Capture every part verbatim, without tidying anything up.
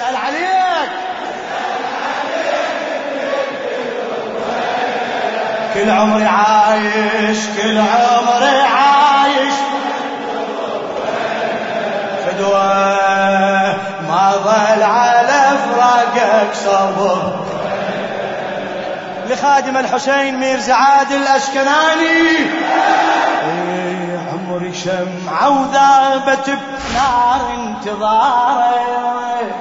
اسأل عليك كل عمري عايش كل عمري عايش فدوى ما ظل على فراقك صبر. لخادم الحسين ميرزا عادل الأشكناني عمري شمعة وذابت بنار انتظارك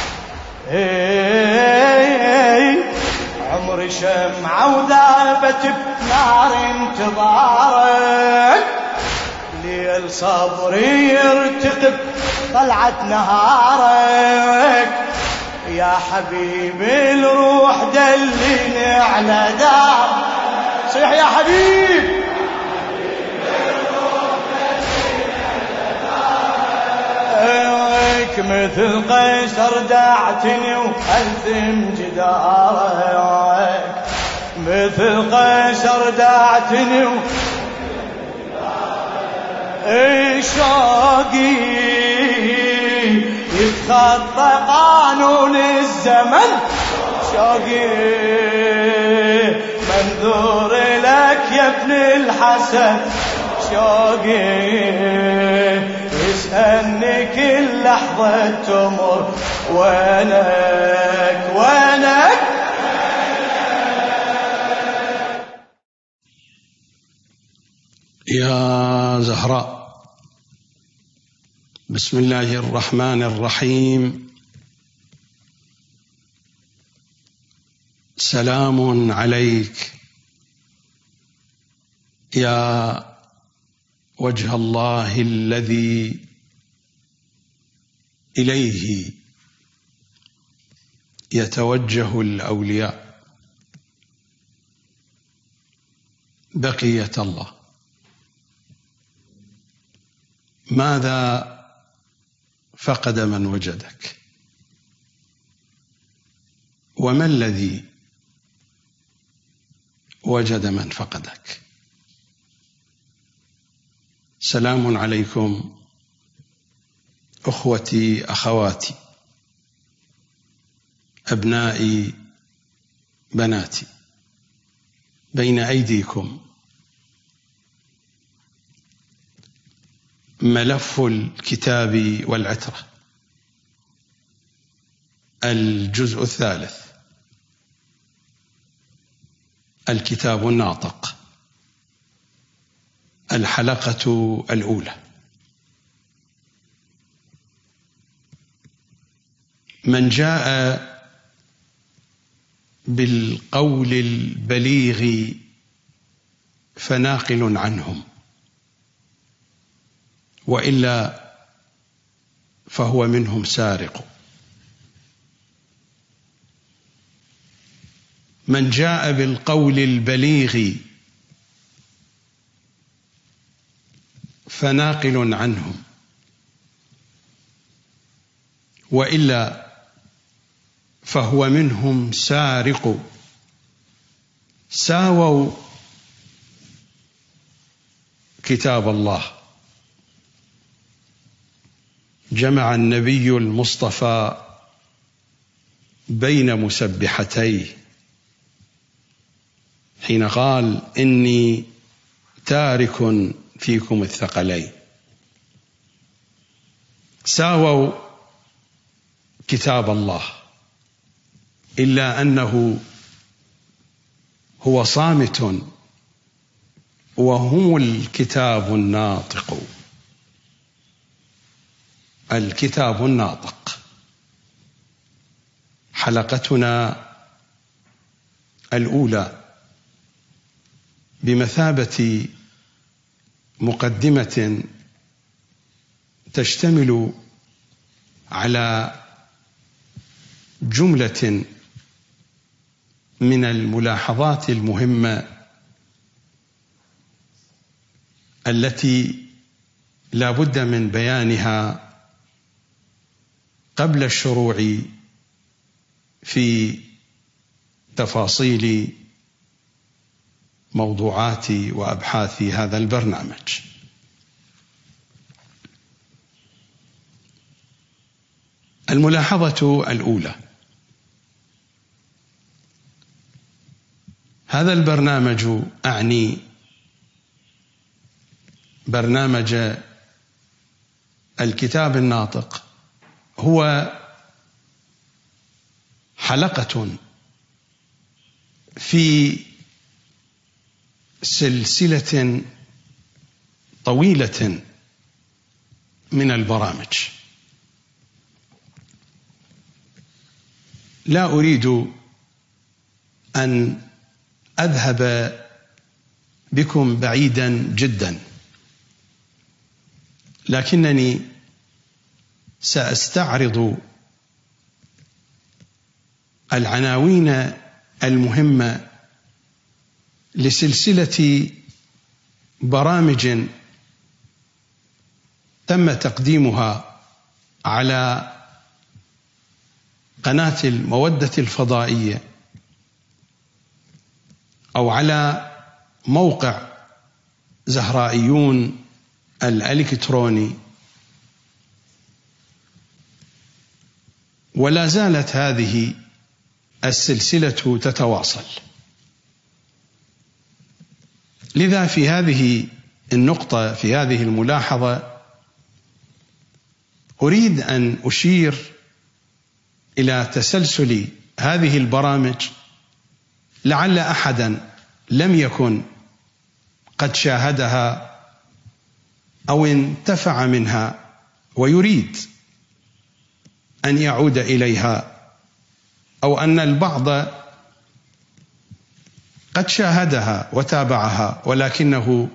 عمري شمعة وذابت بنار انتظارك ليل صبري يرتقب طلعت نهارك يا حبيبي الروح دلني على دار صيح يا حبيب مثل قيصر دعتني وألثم جدارك مثل قيصر دعتني شوقي يتخطى قانون الزمن شوقي منذور لك يا ابن الحسن شوقي يسألني كل لحظة تمر وينك وينك. يا زهراء بسم الله الرحمن الرحيم. سلام عليك يا وجه الله الذي إليه يتوجه الأولياء. بقية الله، ماذا فقد من وجدك؟ وما الذي وجد من فقدك؟ سلام عليكم أخوتي أخواتي أبنائي بناتي. بين أيديكم ملف الكتاب والعترة الجزء الثالث، الكتاب الناطق، الحلقة الأولى. من جاء بالقول البليغ فناقل عنهم، وإلا فهو منهم سارق. من جاء بالقول البليغ فناقل عنهم، وإلا فهو منهم سارق. ساووا كتاب الله. جمع النبي المصطفى بين مسبحتيه حين قال إني تارك فيكم الثقلين. ساووا كتاب الله، إلا أنه هو صامت وهم الكتاب الناطق. الكتاب الناطق حلقتنا الأولى بمثابة مقدمة تشتمل على جملة من الملاحظات المهمة التي لا بد من بيانها قبل الشروع في تفاصيل موضوعات وأبحاث هذا البرنامج. الملاحظة الأولى: هذا البرنامج، أعني برنامج الكتاب الناطق، هو حلقة في سلسلة طويلة من البرامج. لا أريد أن أذهب بكم بعيدا جدا، لكنني سأستعرض العناوين المهمة لسلسلة برامج تم تقديمها على قناة المودة الفضائية أو على موقع زهرائيون الإلكتروني، ولا زالت هذه السلسلة تتواصل. لذا في هذه النقطة، في هذه الملاحظة، أريد أن أشير إلى تسلسل هذه البرامج، لعل أحدا لم يكن قد شاهدها أو انتفع منها ويريد أن يعود إليها، أو أن البعض قد شاهدها وتابعها ولكنه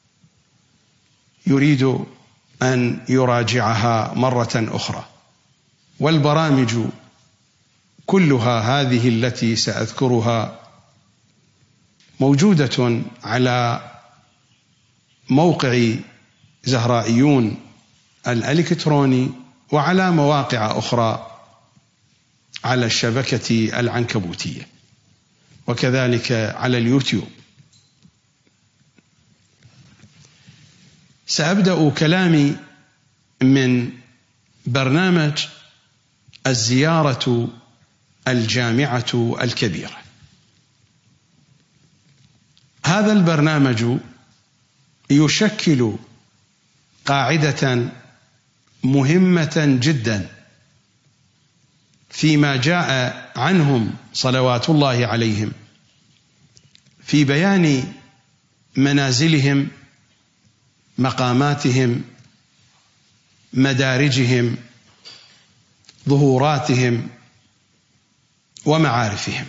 يريد أن يراجعها مرة أخرى. والبرامج كلها هذه التي سأذكرها موجودة على موقع زهرائيون الإلكتروني وعلى مواقع أخرى على الشبكة العنكبوتية، وكذلك على اليوتيوب. سأبدأ كلامي من برنامج الزيارة الجامعة الكبيرة. هذا البرنامج يشكل قاعدة مهمة جدا فيما جاء عنهم صلوات الله عليهم في بيان منازلهم، مقاماتهم، مدارجهم، ظهوراتهم، ومعارفهم.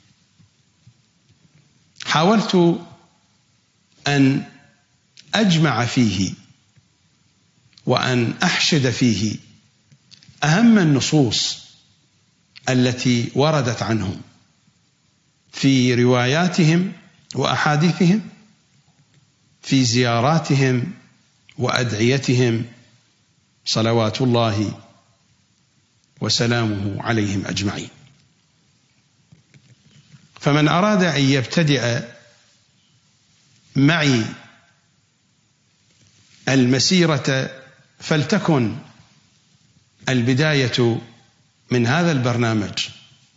حاولت أن أجمع فيه وأن أحشد فيه أهم النصوص التي وردت عنهم في رواياتهم وأحاديثهم، في زياراتهم وأدعيتهم صلوات الله وسلامه عليهم أجمعين. فمن أراد أن يبتدئ معي المسيرة فلتكن البداية من هذا البرنامج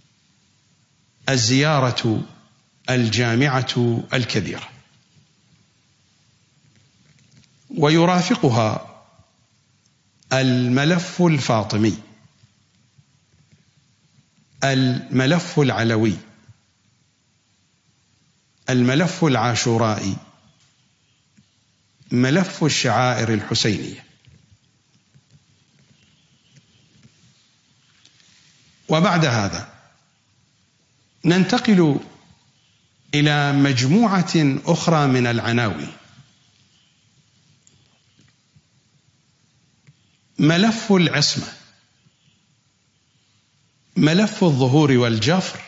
الزيارة الجامعة الكبيرة، ويرافقها الملف الفاطمي، الملف العلوي، الملف العاشورائي، ملف الشعائر الحسينية. وبعد هذا ننتقل إلى مجموعة أخرى من العناوين. ملف العصمة، ملف الظهور والجفر،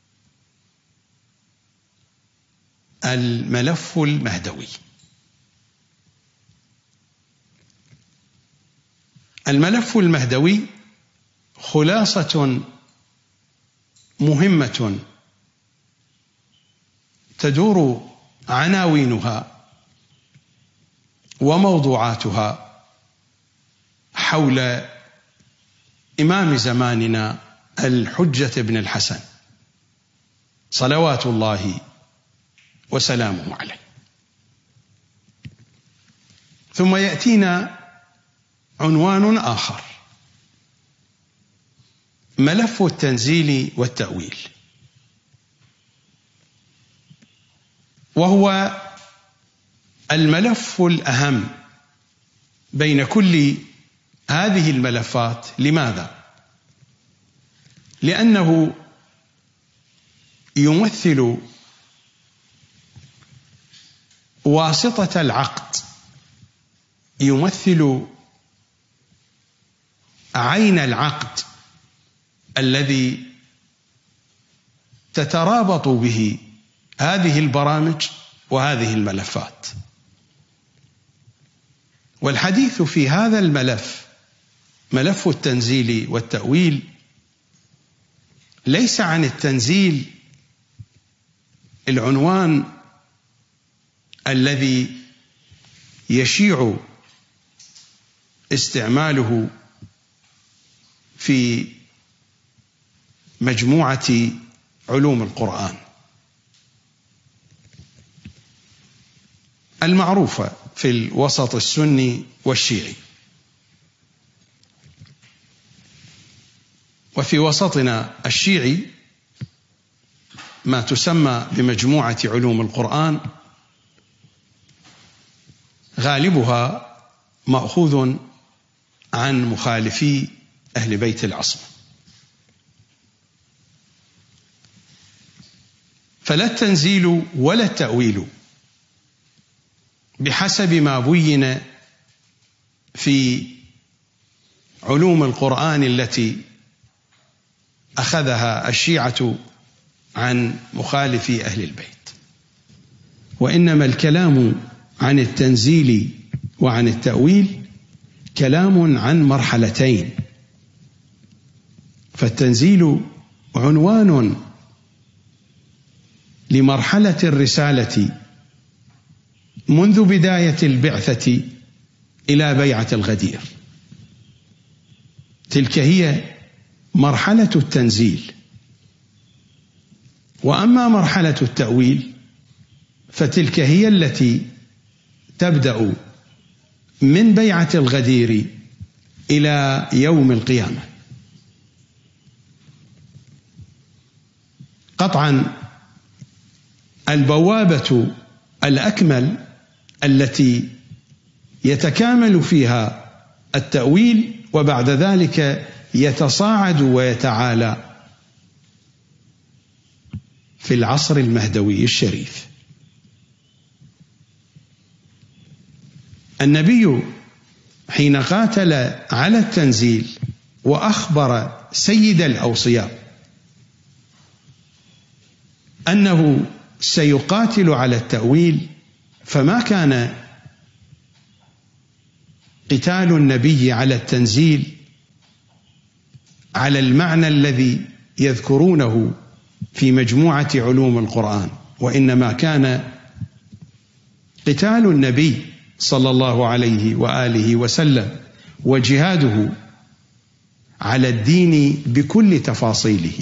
الملف المهدوي. الملف المهدوي خلاصة مهمة تدور عناوينها وموضوعاتها حول إمام زماننا الحجة بن الحسن صلوات الله وسلامه عليه. ثم يأتينا عنوان آخر: ملف التنزيل والتأويل، وهو الملف الأهم بين كل هذه الملفات. لماذا؟ لأنه يمثل واسطة العقد، يمثل عين العقد الذي تترابط به هذه البرامج وهذه الملفات. والحديث في هذا الملف، ملف التنزيل والتأويل، ليس عن التنزيل العنوان الذي يشيع استعماله في مجموعة علوم القرآن المعروفة في الوسط السني والشيعي. وفي وسطنا الشيعي ما تسمى بمجموعة علوم القرآن غالبها مأخوذ عن مخالفي أهل بيت العصمة. فلا التنزيل ولا التأويل بحسب ما بين في علوم القرآن التي أخذها الشيعة عن مخالفي أهل البيت، وإنما الكلام عن التنزيل وعن التأويل كلام عن مرحلتين. فالتنزيل عنوان لمرحلة الرسالة منذ بداية البعثة إلى بيعة الغدير، تلك هي مرحلة التنزيل. وأما مرحلة التأويل فتلك هي التي تبدأ من بيعة الغدير إلى يوم القيامة. قطعا البوابة الأكمل التي يتكامل فيها التأويل وبعد ذلك يتصاعد ويتعالى في العصر المهدوي الشريف. النبي حين قاتل على التنزيل وأخبر سيد الأوصياء أنه سيقاتل على التأويل، فما كان قتال النبي على التنزيل على المعنى الذي يذكرونه في مجموعة علوم القرآن، وإنما كان قتال النبي صلى الله عليه وآله وسلم وجهاده على الدين بكل تفاصيله.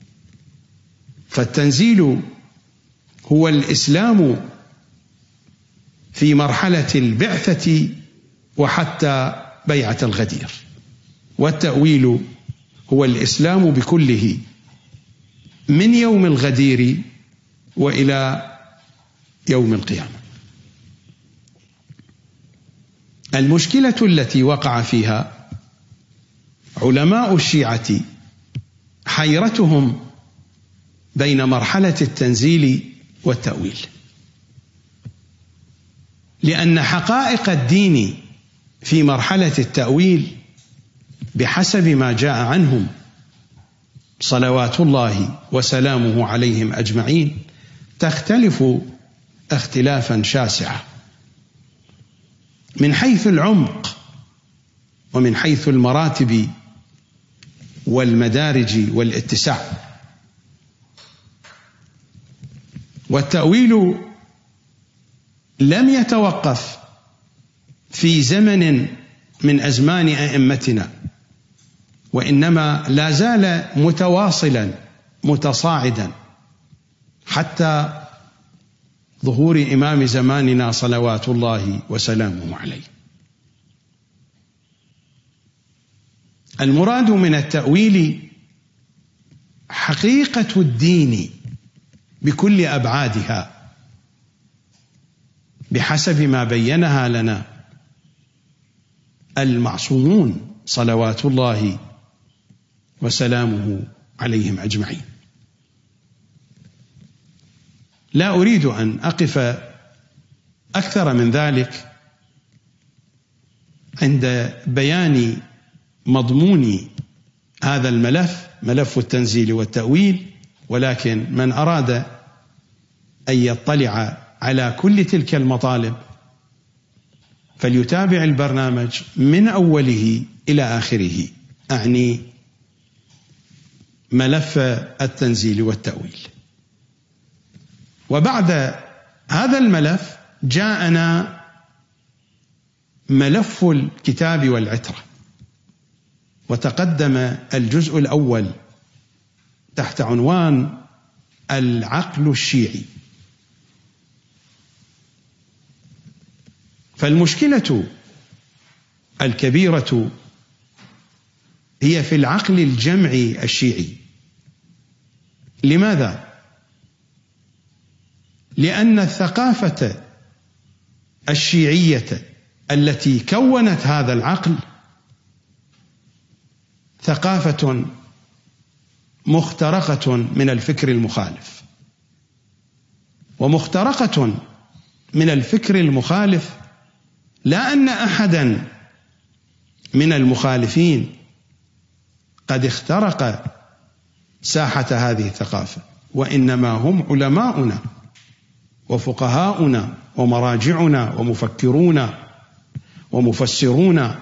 فالتنزيل هو الإسلام في مرحلة البعثة وحتى بيعة الغدير، والتأويل هو الإسلام بكله من يوم الغدير وإلى يوم القيامة. المشكلة التي وقع فيها علماء الشيعة حيرتهم بين مرحلة التنزيل والتأويل، لأن حقائق الدين في مرحلة التأويل بحسب ما جاء عنهم صلوات الله وسلامه عليهم أجمعين تختلف اختلافا شاسعا من حيث العمق ومن حيث المراتب والمدارج والاتساع. والتأويل لم يتوقف في زمن من أزمان أئمتنا، وإنما لا زال متواصلا متصاعدا حتى ظهور إمام زماننا صلوات الله وسلامه عليه. المراد من التأويل حقيقة الدين بكل أبعادها بحسب ما بينها لنا المعصومون صلوات الله وسلامه عليهم أجمعين. لا أريد أن أقف أكثر من ذلك عند بيان مضمون هذا الملف، ملف التنزيل والتأويل، ولكن من أراد أن يطلع على كل تلك المطالب فليتابع البرنامج من أوله إلى آخره، أعني ملف التنزيل والتأويل. وبعد هذا الملف جاءنا ملف الكتاب والعترة، وتقدم الجزء الأول تحت عنوان العقل الشيعي. فالمشكلة الكبيرة هي في العقل الجمعي الشيعي. لماذا؟ لأن الثقافة الشيعية التي كونت هذا العقل ثقافة مخترقة من الفكر المخالف، ومخترقة من الفكر المخالف لا أن أحدا من المخالفين قد اخترق ساحة هذه الثقافة، وإنما هم علماؤنا وفقهاؤنا ومراجعنا ومفكرونا ومفسرونا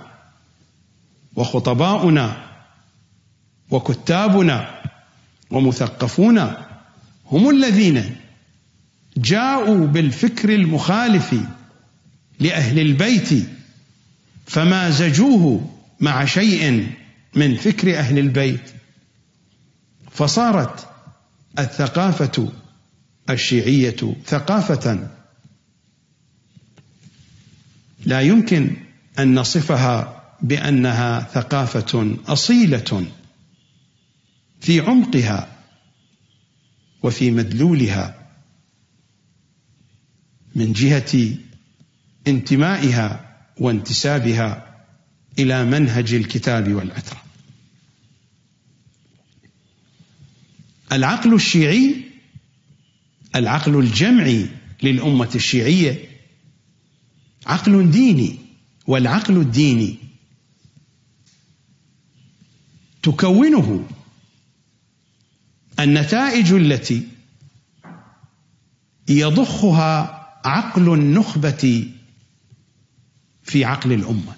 وخطباؤنا وكتابنا ومثقفونا هم الذين جاءوا بالفكر المخالف لأهل البيت فمازجوه مع شيء من فكر أهل البيت، فصارت الثقافة الشيعية ثقافة لا يمكن أن نصفها بأنها ثقافة أصيلة في عمقها وفي مدلولها من جهة انتمائها وانتسابها إلى منهج الكتاب والعترة. العقل الشيعي، العقل الجمعي للأمة الشيعية، عقل ديني، والعقل الديني تكونه النتائج التي يضخها عقل النخبة في عقل الأمة.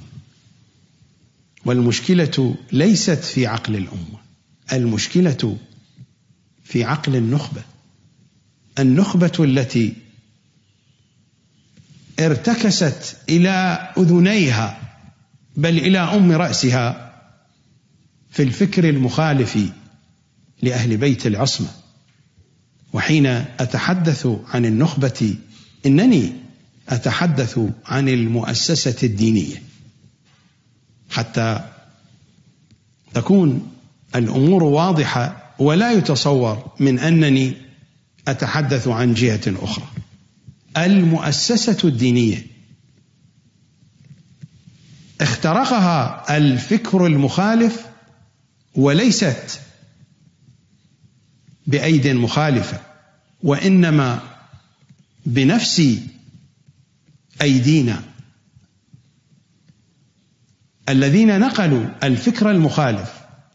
والمشكلة ليست في عقل الأمة، المشكلة في عقل النخبة، النخبة التي ارتكست إلى أذنيها بل إلى أم رأسها في الفكر المخالف لأهل بيت العصمة. وحين أتحدث عن النخبة إنني أتحدث عن المؤسسة الدينية، حتى تكون الأمور واضحة ولا يتصور من أنني أتحدث عن جهة أخرى. المؤسسة الدينية اخترقها الفكر المخالف، وليست بأيد مخالفة، وإنما بنفس أيدينا الذين نقلوا الفكر المخالف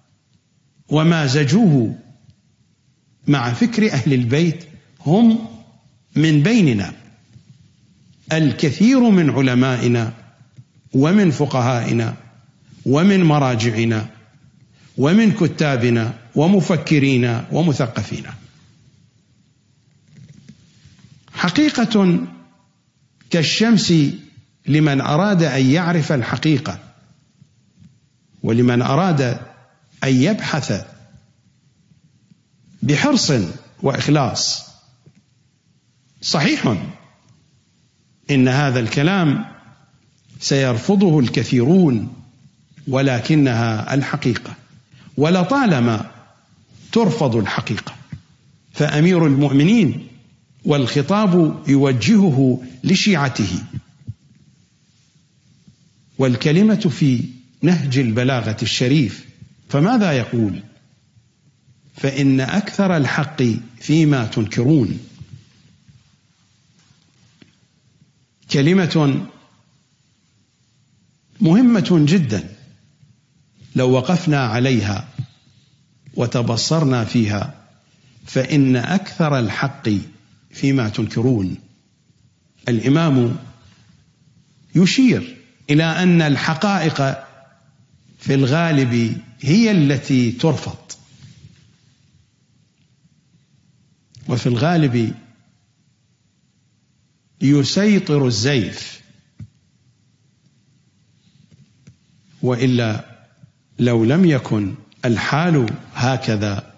ومازجوه مع فكر أهل البيت هم من بيننا الكثير من علمائنا ومن فقهائنا ومن مراجعنا ومن كتابنا ومفكرين ومثقفين. حقيقة كالشمس لمن أراد أن يعرف الحقيقة، ولمن أراد أن يبحث بحرص وإخلاص. صحيح إن هذا الكلام سيرفضه الكثيرون، ولكنها الحقيقة، ولطالما ترفض الحقيقة. فأمير المؤمنين والخطاب يوجهه لشيعته، والكلمة في نهج البلاغة الشريف، فماذا يقول؟ فإن أكثر الحق فيما تنكرون. كلمة مهمة جدا لو وقفنا عليها وتبصرنا فيها، فإن أكثر الحق فيما تنكرون. الإمام يشير إلى أن الحقائق في الغالب هي التي ترفض، وفي الغالب يسيطر الزيف، وإلا لو لم يكن الحال هكذا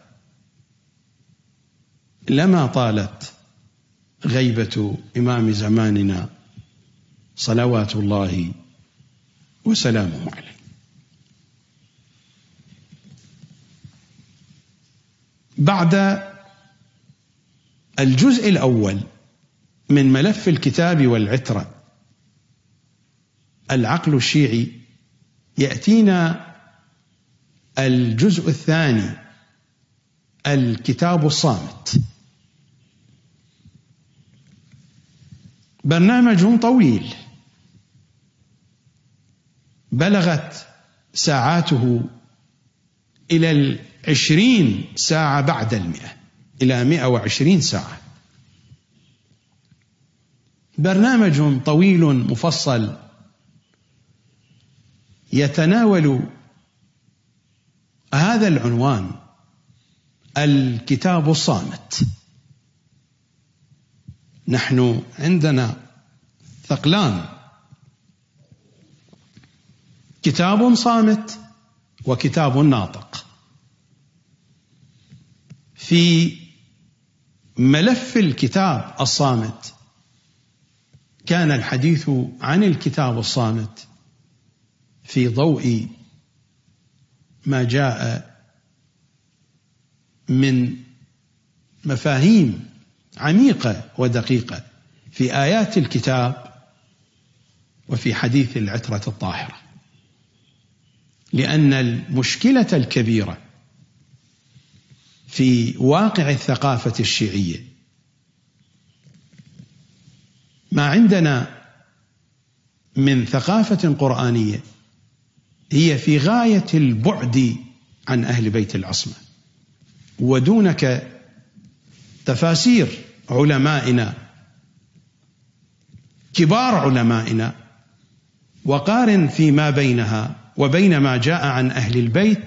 لما طالت غيبة إمام زماننا صلوات الله وسلامه عليه. بعد الجزء الأول من ملف الكتاب والعترة العقل الشيعي، يأتينا الجزء الثاني الكتاب الصامت. برنامج طويل بلغت ساعاته إلى العشرين ساعة بعد المئة، إلى مئة وعشرين ساعة. برنامج طويل مفصل يتناول هذا العنوان، الكتاب الصامت. نحن عندنا ثقلان: كتاب صامت وكتاب ناطق. في ملف الكتاب الصامت كان الحديث عن الكتاب الصامت في ضوء ما جاء من مفاهيم عميقة ودقيقة في آيات الكتاب وفي حديث العترة الطاهرة، لأن المشكلة الكبيرة في واقع الثقافة الشيعية، ما عندنا من ثقافة قرآنية هي في غاية البعد عن أهل بيت العصمة، ودونك تفاسير علمائنا كبار علمائنا، وقارن فيما بينها وبين ما جاء عن أهل البيت،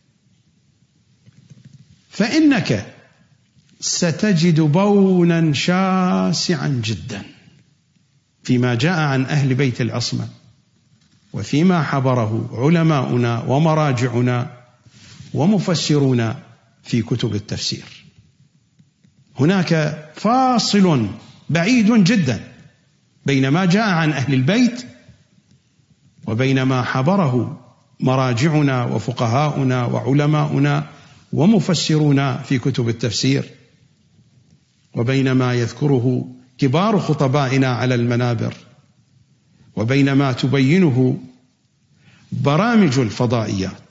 فإنك ستجد بونا شاسعا جدا فيما جاء عن أهل بيت العصمة وفيما حبره علماؤنا ومراجعنا ومفسرونا في كتب التفسير. هناك فاصل بعيد جدا بين ما جاء عن أهل البيت وبين ما حبره مراجعنا وفقهاؤنا وعلماؤنا ومفسرونا في كتب التفسير، وبين ما يذكره كبار خطبائنا على المنابر، وبين ما تبينه برامج الفضائيات.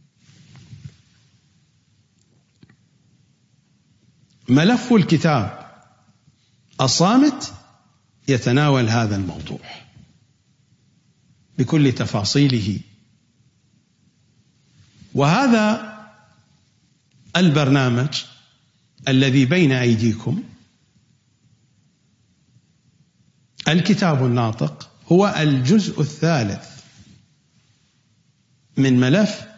ملف الكتاب الصامت يتناول هذا الموضوع بكل تفاصيله، وهذا البرنامج الذي بين أيديكم الكتاب الناطق هو الجزء الثالث من ملف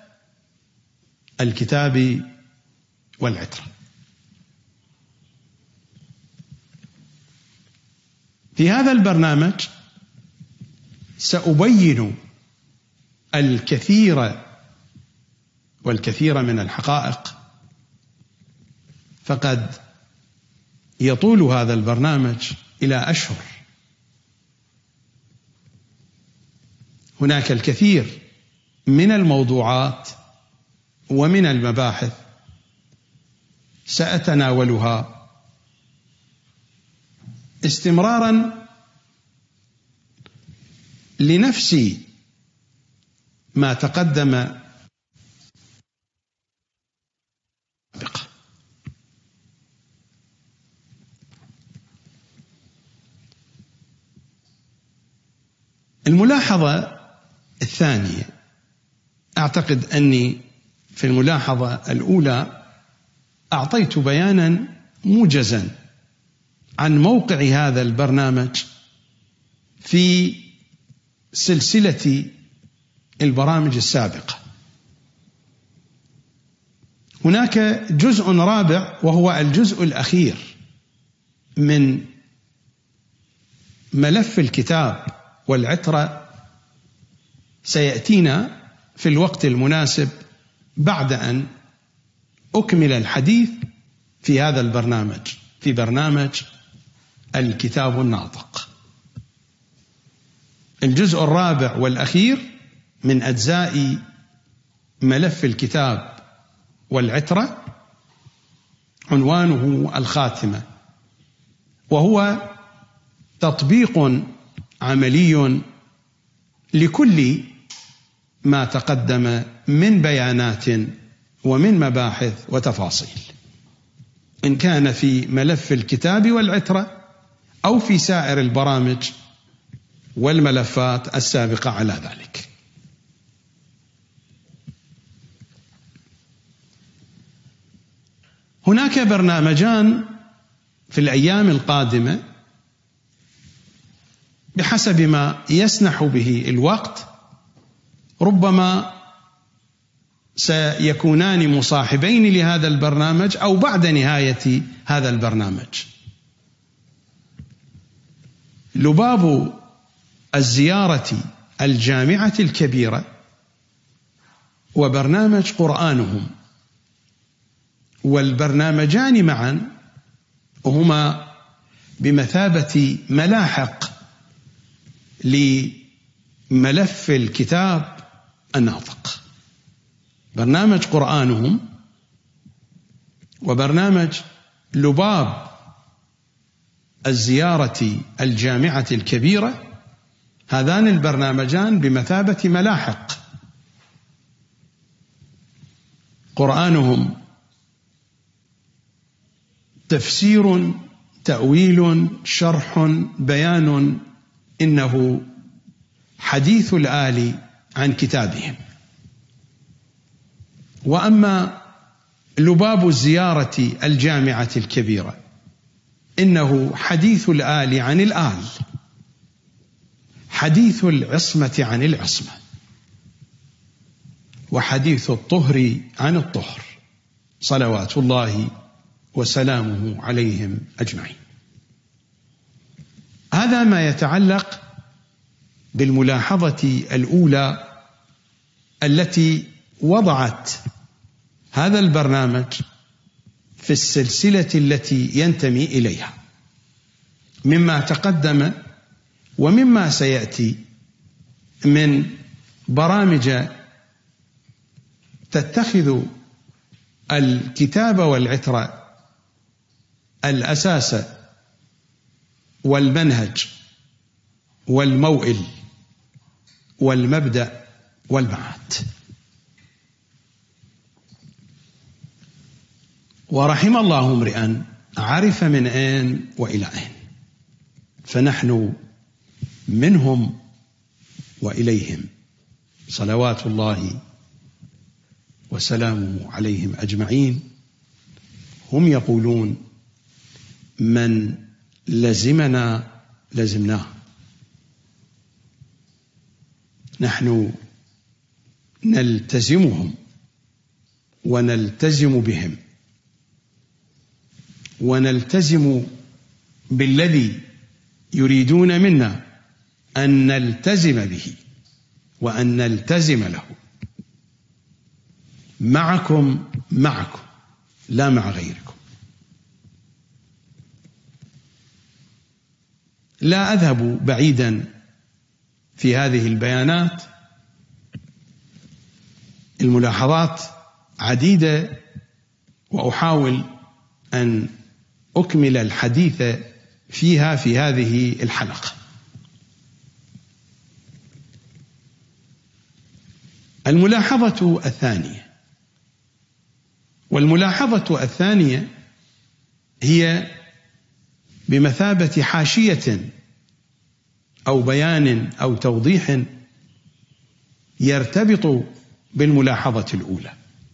الكتاب والعترة. في هذا البرنامج سأبين الكثير والكثير من الحقائق، فقد يطول هذا البرنامج إلى أشهر. هناك الكثير من الموضوعات ومن المباحث سأتناولها استمرارا لنفس ما تقدم. الملاحظة الثانية، أعتقد أني في الملاحظة الأولى أعطيت بيانا موجزا عن موقع هذا البرنامج في سلسلة البرامج السابقة. هناك جزء رابع وهو الجزء الأخير من ملف الكتاب والعترة، سيأتينا في الوقت المناسب بعد أن أكمل الحديث في هذا البرنامج، في برنامج الكتاب الناطق. الجزء الرابع والأخير من أجزاء ملف الكتاب والعترة عنوانه الخاتمة، وهو تطبيق عملي لكل ما تقدم من بيانات ومن مباحث وتفاصيل، إن كان في ملف الكتاب والعترة أو في سائر البرامج والملفات السابقة على ذلك. هناك برنامجان في الأيام القادمة بحسب ما يسنح به الوقت، ربما سيكونان مصاحبين لهذا البرنامج أو بعد نهاية هذا البرنامج. لباب الزيارة الجامعة الكبيرة وبرنامج قرآنهم، والبرنامجان معا هما بمثابة ملاحق لملف الكتاب الناطق. برنامج قرآنهم وبرنامج لباب الزيارة الجامعة الكبيرة، هذان البرنامجان بمثابة ملاحق. قرآنهم تفسير، تأويل، شرح، بيان، إنه حديث الآل عن كتابهم. وأما لباب الزيارة الجامعة الكبيرة إنه حديث الآل عن الآل، حديث العصمة عن العصمة، وحديث الطهر عن الطهر، صلوات الله وسلامه عليهم أجمعين. هذا ما يتعلق بالملاحظة الأولى التي وضعت هذا البرنامج في السلسلة التي ينتمي إليها، مما تقدم ومما سيأتي من برامج تتخذ الكتاب والعترة الأساس والمنهج والموئل والمبدأ والمعاد. ورحم الله امرئا عرف من أين وإلى أين، فنحن منهم وإليهم، صلوات الله وسلامه عليهم أجمعين. هم يقولون: من لزمنا لزمناه. نحن نلتزمهم ونلتزم بهم، ونلتزم بالذي يريدون منا أن نلتزم به وأن نلتزم له. معكم معكم لا مع غيركم. لا أذهب بعيدا في هذه البيانات، الملاحظات عديدة وأحاول أن أكمل الحديث فيها في هذه الحلقة. الملاحظة الثانية، والملاحظة الثانية هي بمثابة حاشية أو بيان أو توضيح يرتبط بالملاحظة الأولى.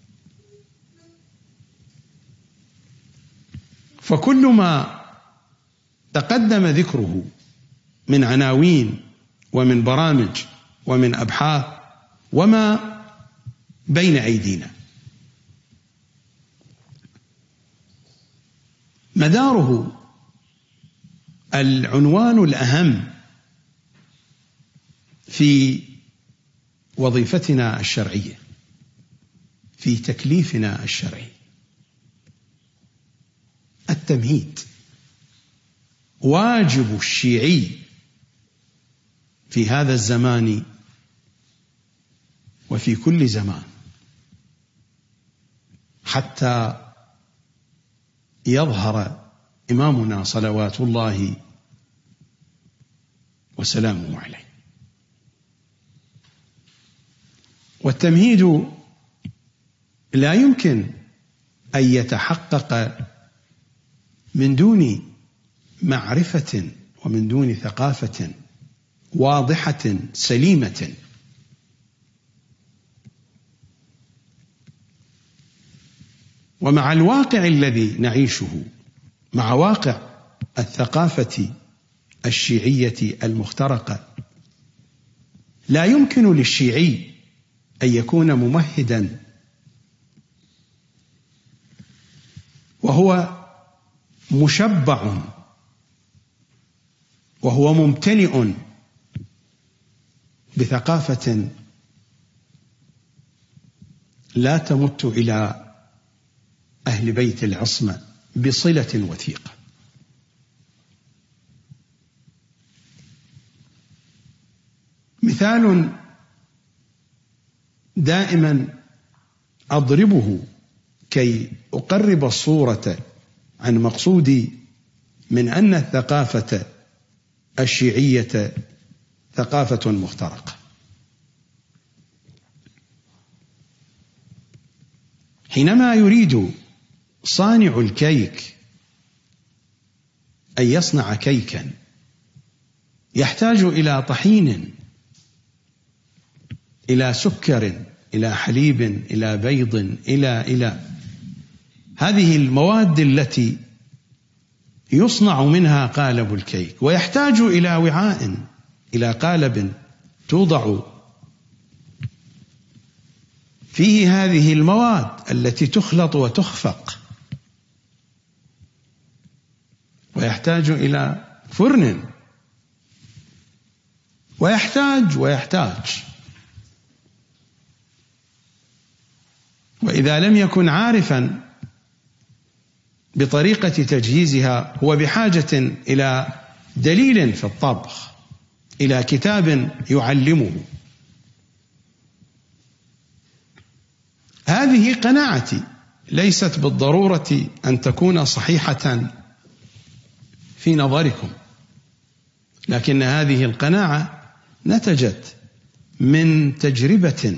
فكل ما تقدم ذكره من عناوين ومن برامج ومن أبحاث وما بين أيدينا مداره العنوان الأهم في وظيفتنا الشرعية، في تكليفنا الشرعي، التمهيد. واجب الشيعي في هذا الزمان وفي كل زمان حتى يظهر إمامنا صلوات الله وسلامه عليه. والتمهيد لا يمكن أن يتحقق من دون معرفة ومن دون ثقافة واضحة سليمة. ومع الواقع الذي نعيشه، مع واقع الثقافة الشيعية المخترقة، لا يمكن للشيعي أن يكون ممهدا وهو مشبع وهو ممتلئ بثقافة لا تمت إلى أهل بيت العصمة بصلة وثيقة. مثال دائما أضربه كي أقرب الصورة عن مقصودي من أن الثقافة الشيعية ثقافة مخترقة. حينما يريد صانع الكيك أن يصنع كيكا يحتاج إلى طحين، إلى سكر، إلى حليب، إلى بيض، إلى إلى هذه المواد التي يصنع منها قالب الكيك، ويحتاج إلى وعاء، إلى قالب توضع فيه هذه المواد التي تخلط وتخفق، ويحتاج إلى فرن، ويحتاج ويحتاج وإذا لم يكن عارفا بطريقة تجهيزها هو بحاجة إلى دليل في الطبخ، إلى كتاب يعلمه. هذه قناعتي، ليست بالضرورة أن تكون صحيحة في نظركم، لكن هذه القناعة نتجت من تجربة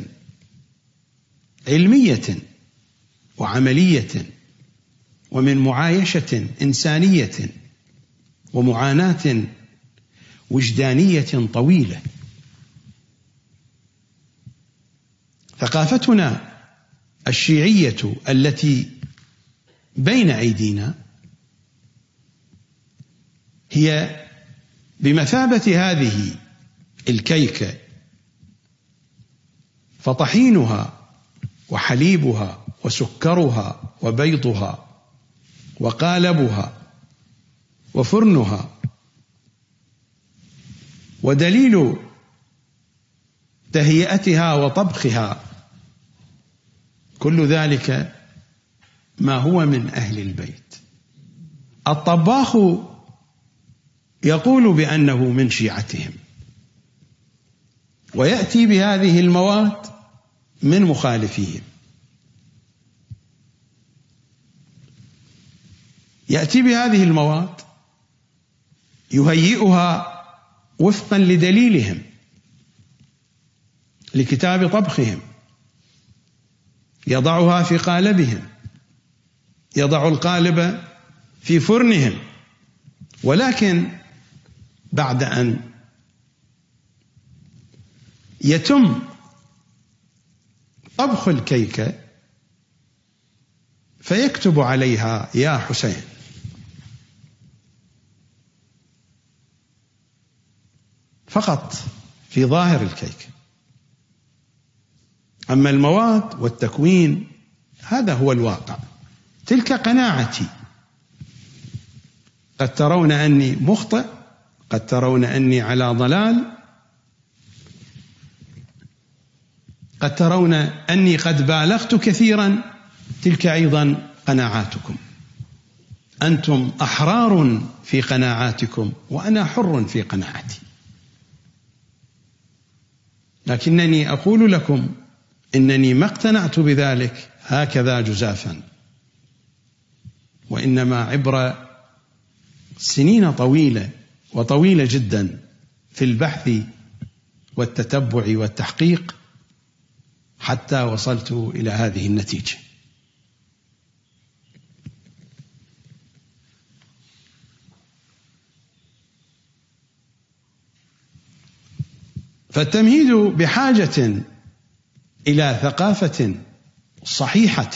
علمية وعملية، ومن معايشة إنسانية ومعاناة وجدانية طويلة. ثقافتنا الشيعية التي بين أيدينا هي بمثابة هذه الكيكة، فطحينها وحليبها وسكرها وبيضها وقالبها وفرنها، ودليل تهيئتها وطبخها كل ذلك ما هو من أهل البيت. الطباخ يقول بأنه من شيعتهم، ويأتي بهذه المواد من مخالفيهم، يأتي بهذه المواد يهيئها وفقا لدليلهم لكتاب طبخهم، يضعها في قالبهم، يضع القالب في فرنهم، ولكن بعد أن يتم طبخ الكيكة فيكتب عليها يا حسين، فقط في ظاهر الكيكة. أما المواد والتكوين هذا هو الواقع. تلك قناعتي. قد ترون أني مخطئ، قد ترون أني على ضلال، قد ترون أني قد بالغت كثيرا، تلك أيضا قناعاتكم. أنتم أحرار في قناعاتكم وأنا حر في قناعتي، لكنني أقول لكم إنني ما اقتنعت بذلك هكذا جزافا، وإنما عبر سنين طويلة وطويلة جدا في البحث والتتبع والتحقيق حتى وصلت إلى هذه النتيجة. فالتمهيد بحاجة إلى ثقافة صحيحة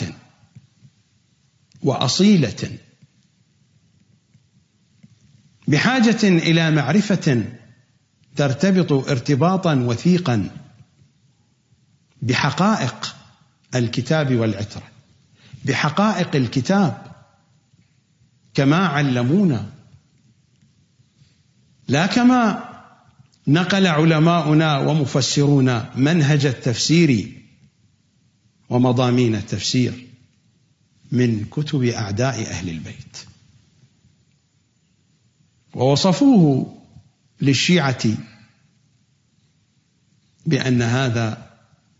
وأصيلة، بحاجة إلى معرفة ترتبط ارتباطا وثيقا بحقائق الكتاب والعترة، بحقائق الكتاب كما علمونا، لا كما نقل علماؤنا ومفسرونا منهج التفسير ومضامين التفسير من كتب أعداء أهل البيت، ووصفوه للشيعة بأن هذا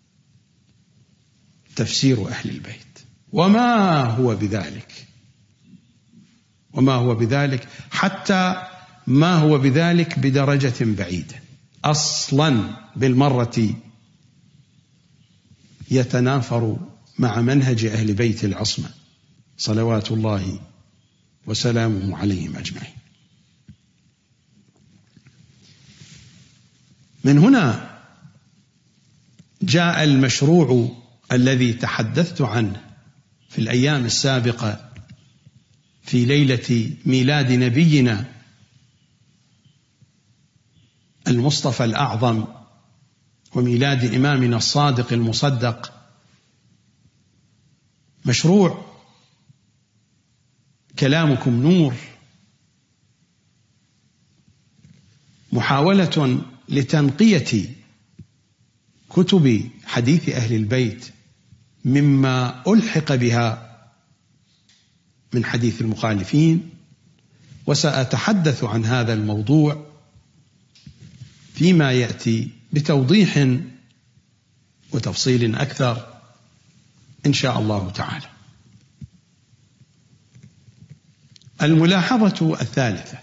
تفسير أهل البيت، وما هو بذلك، وما هو بذلك، حتى ما هو بذلك بدرجة بعيدة أصلا بالمرة، يتنافر مع منهج أهل بيت العصمة صلوات الله وسلامه عليهم أجمعين. من هنا جاء المشروع الذي تحدثت عنه في الأيام السابقة في ليلة ميلاد نبينا المصطفى الأعظم وميلاد إمامنا الصادق المصدق، مشروع كلامكم نور، محاولة لتنقية كتب حديث أهل البيت مما ألحق بها من حديث المخالفين، وسأتحدث عن هذا الموضوع فيما يأتي بتوضيح وتفصيل أكثر إن شاء الله تعالى. الملاحظة الثالثة: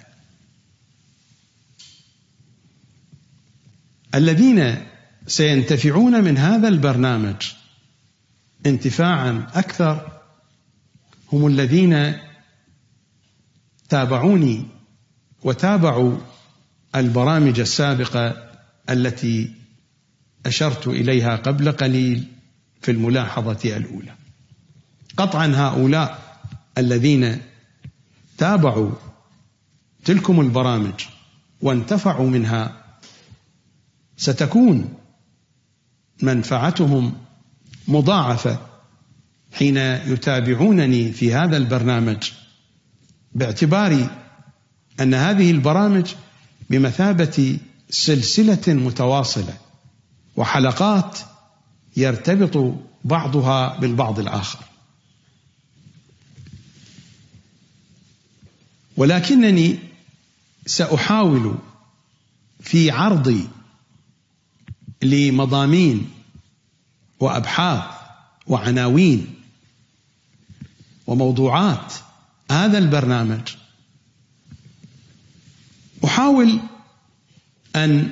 الذين سينتفعون من هذا البرنامج انتفاعا أكثر هم الذين تابعوني وتابعوا البرامج السابقة التي أشرت إليها قبل قليل في الملاحظة الأولى. قطعا هؤلاء الذين تابعوا تلكم البرامج وانتفعوا منها ستكون منفعتهم مضاعفة حين يتابعونني في هذا البرنامج، باعتبار أن هذه البرامج بمثابة سلسلة متواصلة وحلقات يرتبط بعضها بالبعض الآخر. ولكنني سأحاول في عرضي لمضامين وأبحاث وعناوين وموضوعات هذا البرنامج، أحاول أن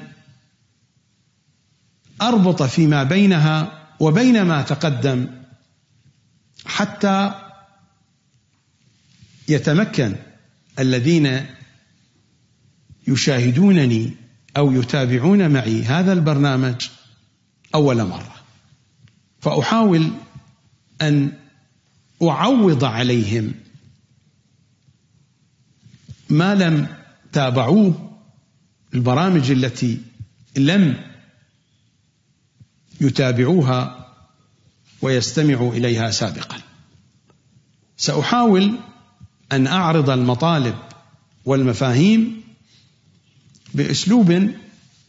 أربط فيما بينها وبين ما تقدم حتى يتمكن الذين يشاهدونني أو يتابعون معي هذا البرنامج أول مرة، فأحاول أن أعوض عليهم ما لم تابعوه، البرامج التي لم يتابعوها ويستمعوا إليها سابقا. سأحاول أن أعرض المطالب والمفاهيم بأسلوب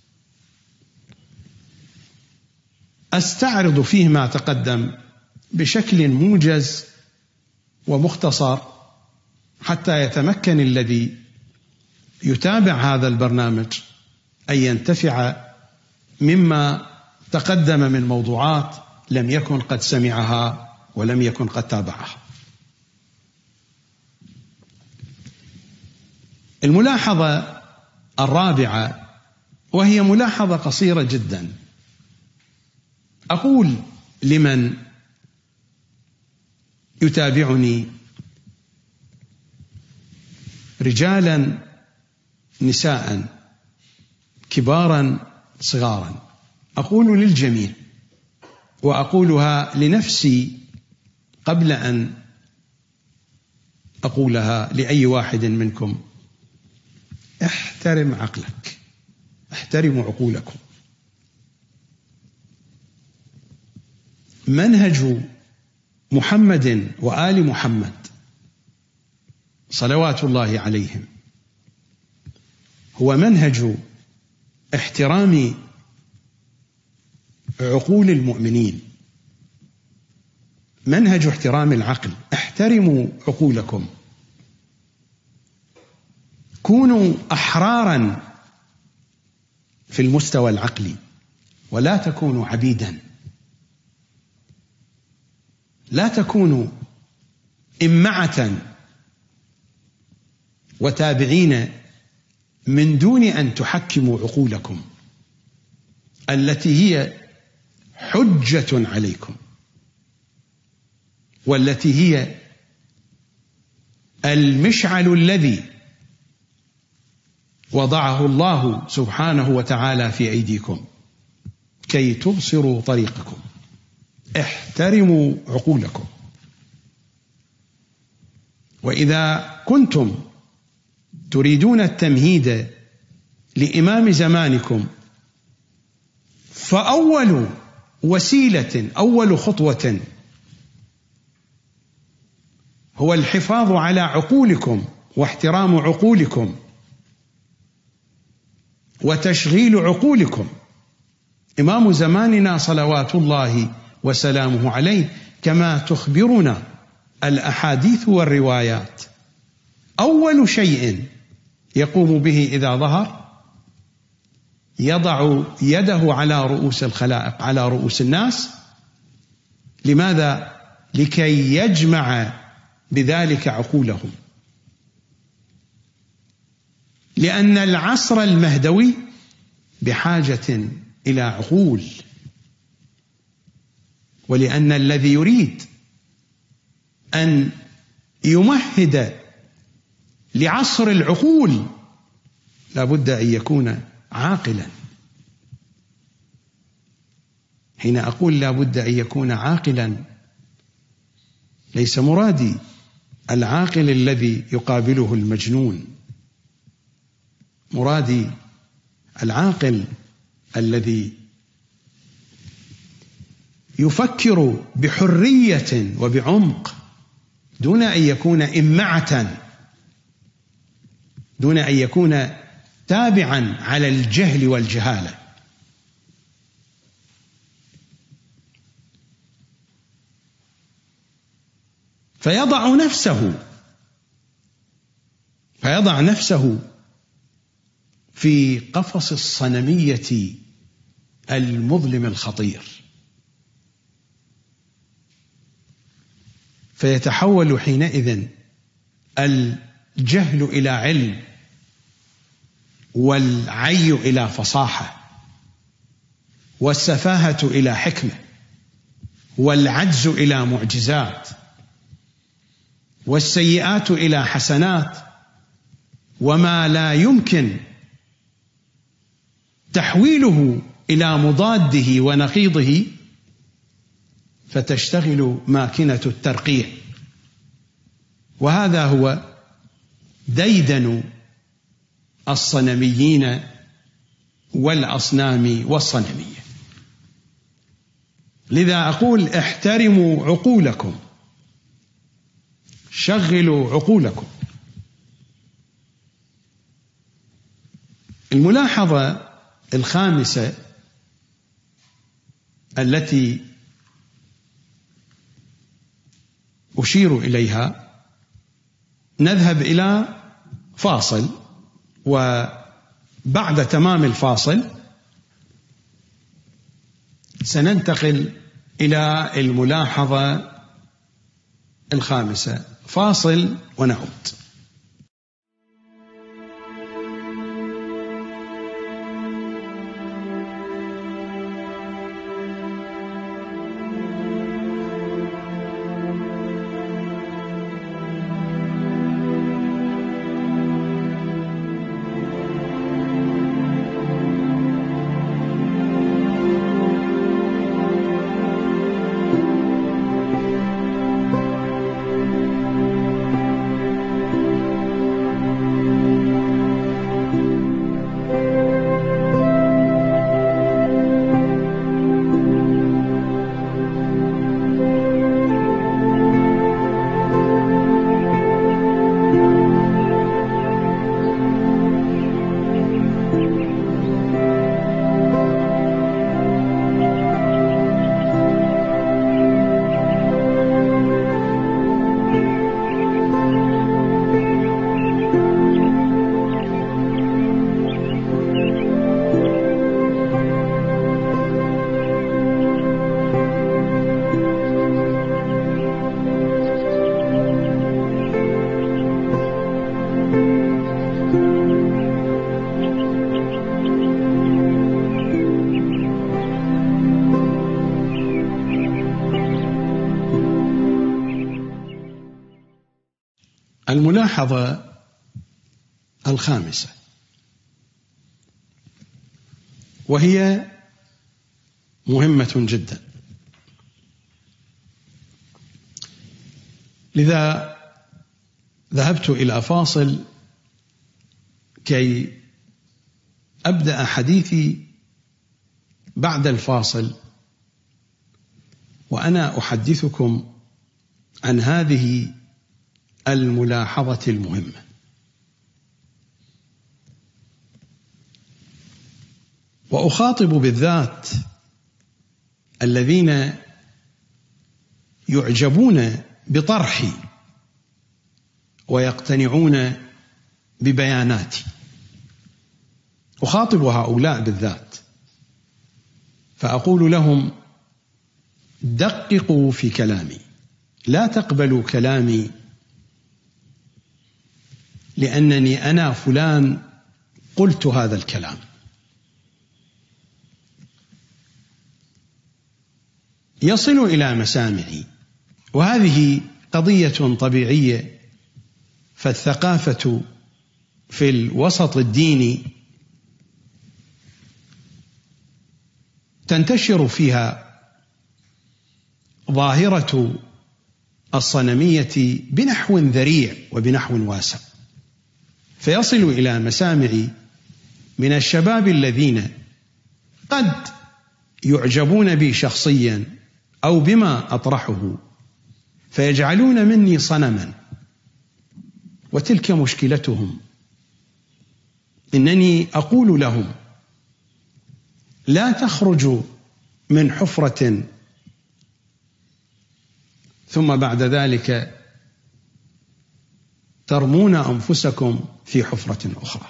أستعرض فيه ما تقدم بشكل موجز ومختصر، حتى يتمكن الذي يتابع هذا البرنامج أن ينتفع مما تقدم من موضوعات لم يكن قد سمعها ولم يكن قد تابعها. الملاحظة الرابعة، وهي ملاحظة قصيرة جدا، أقول لمن يتابعني رجالا نساء كبارا صغارا، أقول للجميع وأقولها لنفسي قبل أن أقولها لأي واحد منكم: احترم عقلك، احترموا عقولكم. منهج محمد وآل محمد صلوات الله عليهم هو منهج احترام عقول المؤمنين، منهج احترام العقل. احترموا عقولكم، كونوا أحرارا في المستوى العقلي ولا تكونوا عبيدا، لا تكونوا إمعة وتابعين من دون أن تحكموا عقولكم التي هي حجة عليكم، والتي هي المشعل الذي وضعه الله سبحانه وتعالى في أيديكم كي تبصروا طريقكم. احترموا عقولكم. وإذا كنتم تريدون التمهيد لإمام زمانكم، فأول وسيلة، أول خطوة هو الحفاظ على عقولكم واحترام عقولكم وتشغيل عقولكم. إمام زماننا صلوات الله وسلامه عليه كما تخبرنا الأحاديث والروايات، أول شيء يقوم به إذا ظهر يضع يده على رؤوس الخلائق، على رؤوس الناس. لماذا؟ لكي يجمع بذلك عقولهم، لأن العصر المهدوي بحاجة إلى عقول، ولأن الذي يريد أن يمهد لعصر العقول لا بد أن يكون عاقلا. حين أقول لا بد أن يكون عاقلا، ليس مرادي العاقل الذي يقابله المجنون، مرادي العاقل الذي يفكر بحرية وبعمق دون أن يكون إمعة، دون أن يكون تابعا على الجهل والجهالة. فيضع نفسه فيضع نفسه في قفص الصنمية المظلم الخطير، فيتحول حينئذ الجهل إلى علم، والعي إلى فصاحة، والسفاهة إلى حكمة، والعجز إلى معجزات، والسيئات إلى حسنات، وما لا يمكن تحويله إلى مضاده ونقيضه، فتشتغل ماكنة الترقيع. وهذا هو ديدن الصنميين والأصنام والصنمية. لذا أقول احترموا عقولكم، شغلوا عقولكم. الملاحظة الخامسة التي أشير إليها، نذهب إلى فاصل، وبعد تمام الفاصل سننتقل إلى الملاحظة الخامسة. فاصل ونعود. الملاحظة الخامسة، وهي مهمة جدا. لذا ذهبت إلى فاصل كي أبدأ حديثي بعد الفاصل وأنا أحدثكم عن هذه الملاحظة المهمة. وأخاطب بالذات الذين يعجبون بطرحي ويقتنعون ببياناتي، أخاطب هؤلاء بالذات فأقول لهم: دققوا في كلامي، لا تقبلوا كلامي لأنني أنا فلان قلت هذا الكلام. يصل إلى مسامعي، وهذه قضية طبيعية، فالثقافة في الوسط الديني تنتشر فيها ظاهرة الصنمية بنحو ذريع وبنحو واسع، فيصل إلى مسامعي من الشباب الذين قد يعجبون بي شخصيا أو بما أطرحه فيجعلون مني صنما، وتلك مشكلتهم. إنني أقول لهم: لا تخرجوا من حفرة ثم بعد ذلك ترمون أنفسكم في حفرة أخرى.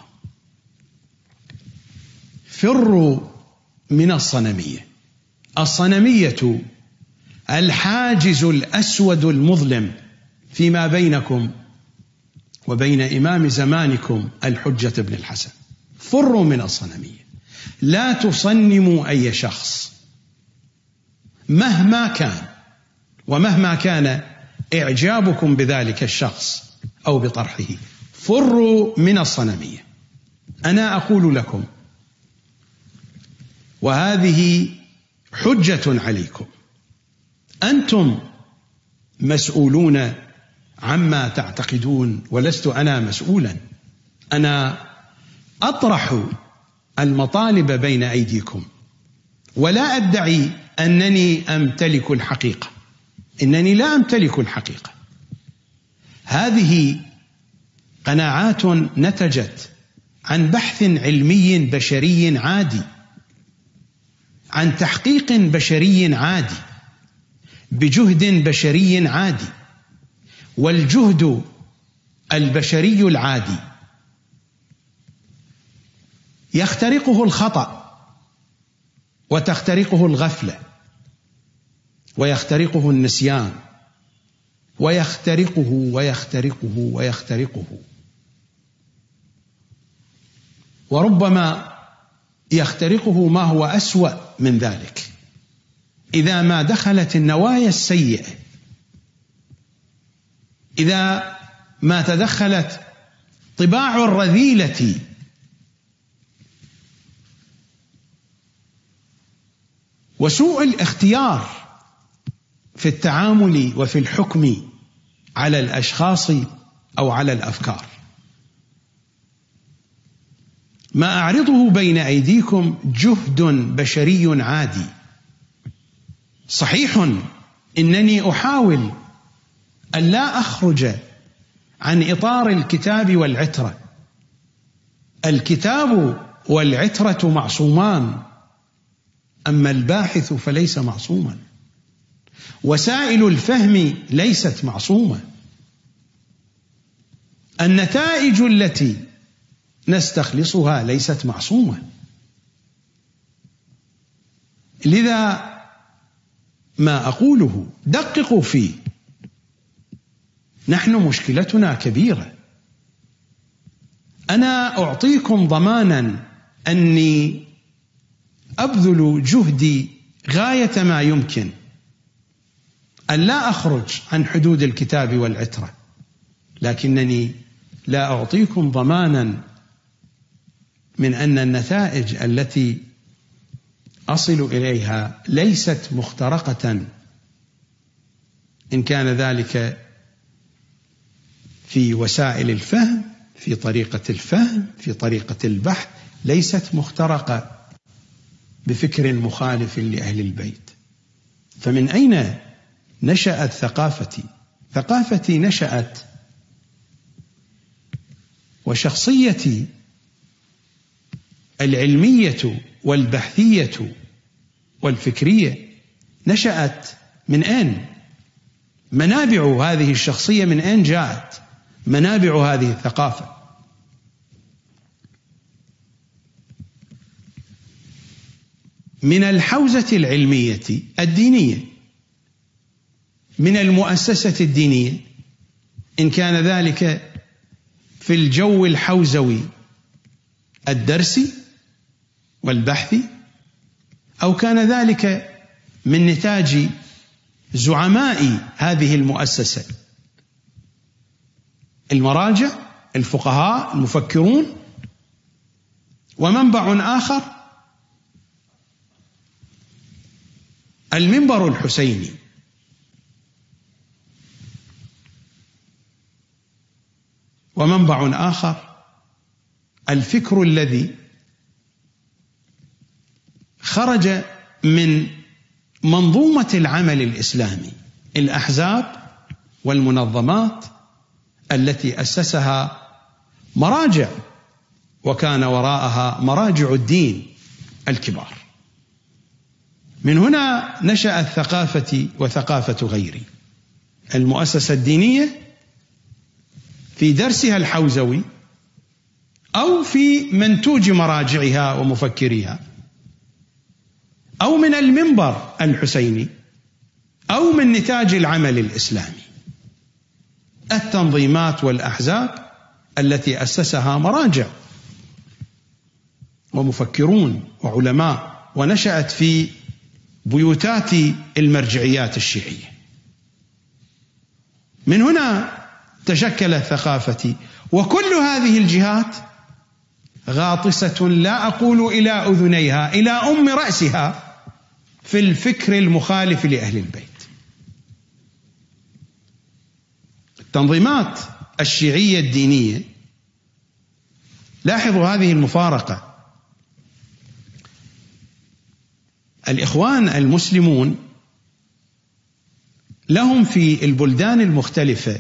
فروا من الصنمية. الصنمية الحاجز الأسود المظلم فيما بينكم وبين إمام زمانكم الحجة بن الحسن. فروا من الصنمية. لا تصنموا أي شخص مهما كان، ومهما كان إعجابكم بذلك الشخص أو بطرحه. فروا من الصنمية. أنا أقول لكم، وهذه حجة عليكم، أنتم مسؤولون عما تعتقدون ولست أنا مسؤولا. أنا أطرح المطالب بين أيديكم ولا أدعي أنني أمتلك الحقيقة، إنني لا أمتلك الحقيقة. هذه قناعات نتجت عن بحث علمي بشري عادي، عن تحقيق بشري عادي، بجهد بشري عادي. والجهد البشري العادي يخترقه الخطأ، وتخترقه الغفلة، ويخترقه النسيان، ويخترقه ويخترقه ويخترقه وربما يخترقه ما هو أسوأ من ذلك إذا ما دخلت النوايا السيئة، إذا ما تدخلت طباع الرذيلة وسوء الاختيار في التعامل وفي الحكم على الأشخاص أو على الأفكار. ما أعرضه بين أيديكم جهد بشري عادي. صحيح إنني أحاول أن لا أخرج عن إطار الكتاب والعترة. الكتاب والعترة معصومان، أما الباحث فليس معصوما. وسائل الفهم ليست معصومة. النتائج التي نستخلصها ليست معصومة. لذا ما أقوله دققوا فيه. نحن مشكلتنا كبيرة. أنا أعطيكم ضمانا أني أبذل جهدي غاية ما يمكن أن لا أخرج عن حدود الكتاب والعترة، لكنني لا أعطيكم ضمانا من أن النتائج التي أصل إليها ليست مخترقة، إن كان ذلك في وسائل الفهم، في طريقة الفهم، في طريقة البحث، ليست مخترقة بفكر مخالف لأهل البيت. فمن أين نشأت ثقافتي؟ ثقافتي نشأت وشخصيتي العلمية والبحثية والفكرية نشأت من أين؟ منابع هذه الشخصية من أين جاءت؟ منابع هذه الثقافة من الحوزة العلمية الدينية، من المؤسسة الدينية، إن كان ذلك في الجو الحوزوي الدرسي والبحثي، أو كان ذلك من نتاج زعماء هذه المؤسسة، المراجع، الفقهاء، المفكرون. ومنبع آخر المنبر الحسيني، ومنبع آخر الفكر الذي خرج من منظومة العمل الإسلامي، الأحزاب والمنظمات التي أسسها مراجع وكان وراءها مراجع الدين الكبار. من هنا نشأت ثقافتي وثقافة غيري. المؤسسة الدينية في درسها الحوزوي أو في منتوج مراجعها ومفكريها أو من المنبر الحسيني أو من نتاج العمل الإسلامي. التنظيمات والأحزاب التي أسسها مراجع ومفكرون وعلماء ونشأت في بيوتات المرجعيات الشيعية. من هنا تشكلت ثقافتي، وكل هذه الجهات غاطسة لا أقول إلى أذنيها، إلى أم رأسها في الفكر المخالف لأهل البيت. التنظيمات الشيعية الدينية، لاحظوا هذه المفارقة، الإخوان المسلمون لهم في البلدان المختلفة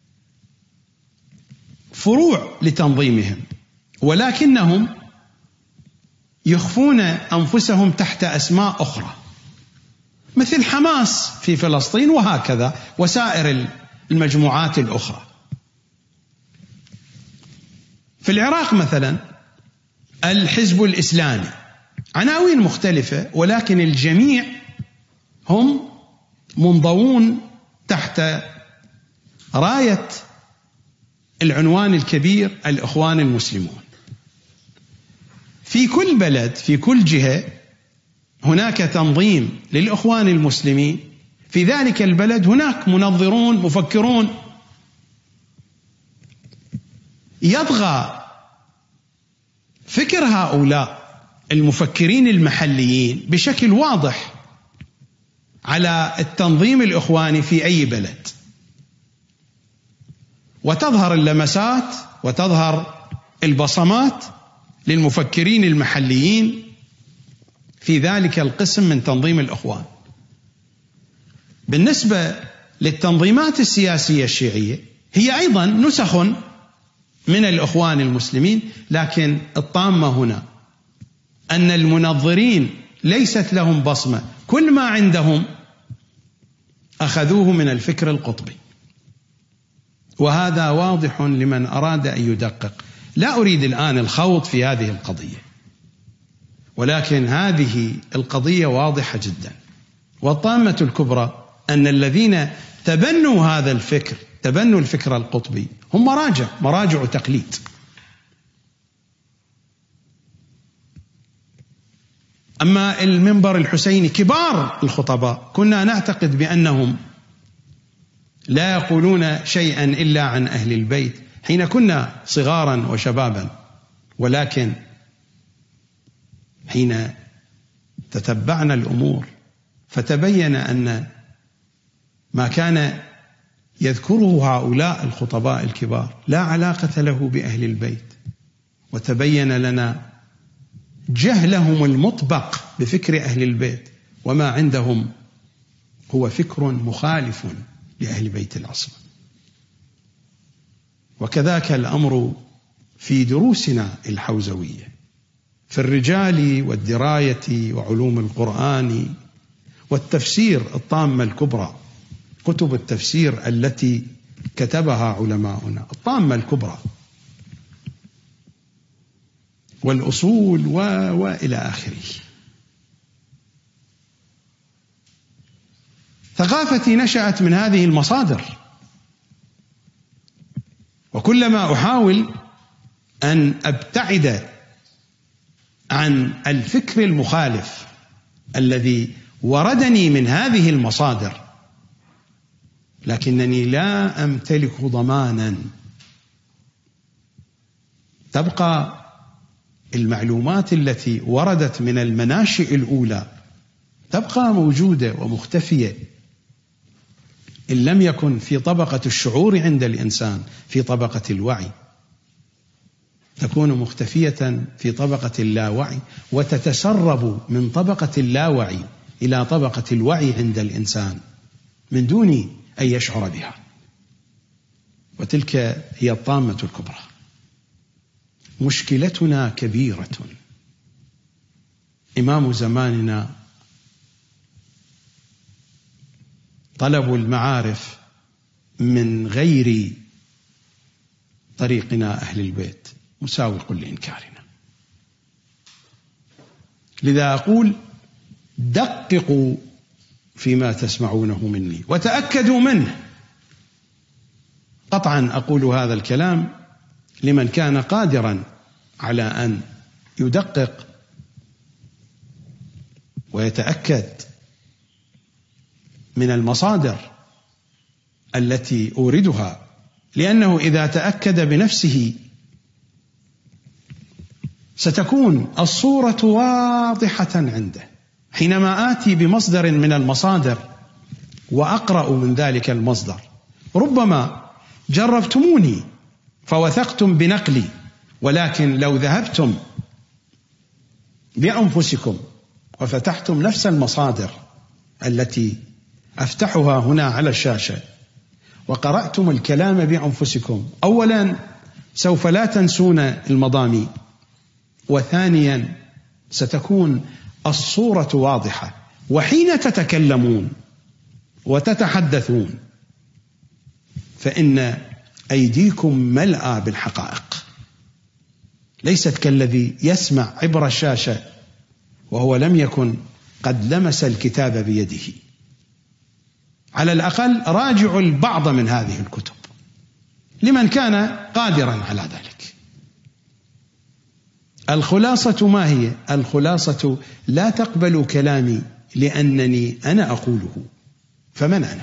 فروع لتنظيمهم، ولكنهم يخفون أنفسهم تحت أسماء أخرى، مثل حماس في فلسطين وهكذا وسائر المجموعات الأخرى. في العراق مثلا الحزب الإسلامي، عناوين مختلفة، ولكن الجميع هم منضوون تحت راية العنوان الكبير الإخوان المسلمون. في كل بلد، في كل جهة هناك تنظيم للإخوان المسلمين، في ذلك البلد هناك منظرون مفكرون. يطغى فكر هؤلاء المفكرين المحليين بشكل واضح على التنظيم الإخواني في أي بلد، وتظهر اللمسات وتظهر البصمات للمفكرين المحليين في ذلك القسم من تنظيم الإخوان. بالنسبة للتنظيمات السياسية الشيعية، هي أيضا نسخ من الإخوان المسلمين، لكن الطامة هنا أن المنظرين ليست لهم بصمة، كل ما عندهم أخذوه من الفكر القطبي، وهذا واضح لمن أراد أن يدقق. لا أريد الآن الخوض في هذه القضية، ولكن هذه القضية واضحة جدا. والطامة الكبرى أن الذين تبنوا هذا الفكر، تبنوا الفكر القطبي، هم مراجع مراجع تقليد. أما المنبر الحسيني كبار الخطباء كنا نعتقد بأنهم لا يقولون شيئا إلا عن أهل البيت حين كنا صغارا وشبابا، ولكن حين تتبعنا الأمور فتبين أن ما كان يذكره هؤلاء الخطباء الكبار لا علاقة له بأهل البيت، وتبين لنا جهلهم المطبق بفكر أهل البيت، وما عندهم هو فكر مخالف لأهل بيت العصمة. وكذاك الأمر في دروسنا الحوزوية في الرجال والدراية وعلوم القرآن والتفسير، الطامة الكبرى، كتب التفسير التي كتبها علماؤنا، الطامة الكبرى والأصول و... وإلى آخره. ثقافتي نشأت من هذه المصادر، وكلما أحاول أن أبتعد عن الفكر المخالف الذي وردني من هذه المصادر، لكنني لا أمتلك ضمانا. تبقى المعلومات التي وردت من المناشئ الأولى تبقى موجودة ومختفية، إن لم يكن في طبقة الشعور عند الإنسان، في طبقة الوعي، تكون مختفية في طبقة اللاوعي، وتتسرب من طبقة اللاوعي إلى طبقة الوعي عند الإنسان من دون أن يشعر بها. وتلك هي الطامة الكبرى. مشكلتنا كبيرة. إمام زماننا طلب المعارف من غير طريقنا أهل البيت مساوق لإنكارنا. لذا أقول دققوا فيما تسمعونه مني وتأكدوا منه. قطعا أقول هذا الكلام لمن كان قادرا على أن يدقق ويتأكد من المصادر التي أوردها، لأنه إذا تأكد بنفسه ستكون الصورة واضحة عنده. حينما آتي بمصدر من المصادر وأقرأ من ذلك المصدر، ربما جربتموني فوثقتم بنقلي، ولكن لو ذهبتم بأنفسكم وفتحتم نفس المصادر التي أفتحها هنا على الشاشة وقرأتم الكلام بأنفسكم، أولا سوف لا تنسون المضامين، وثانيا ستكون الصورة واضحة. وحين تتكلمون وتتحدثون فإن أيديكم ملأى بالحقائق، ليست كالذي يسمع عبر الشاشة وهو لم يكن قد لمس الكتاب بيده. على الأقل راجعوا البعض من هذه الكتب لمن كان قادرا على ذلك. الخلاصة ما هي؟ الخلاصة لا تقبلوا كلامي لأنني أنا أقوله، فمن أنا؟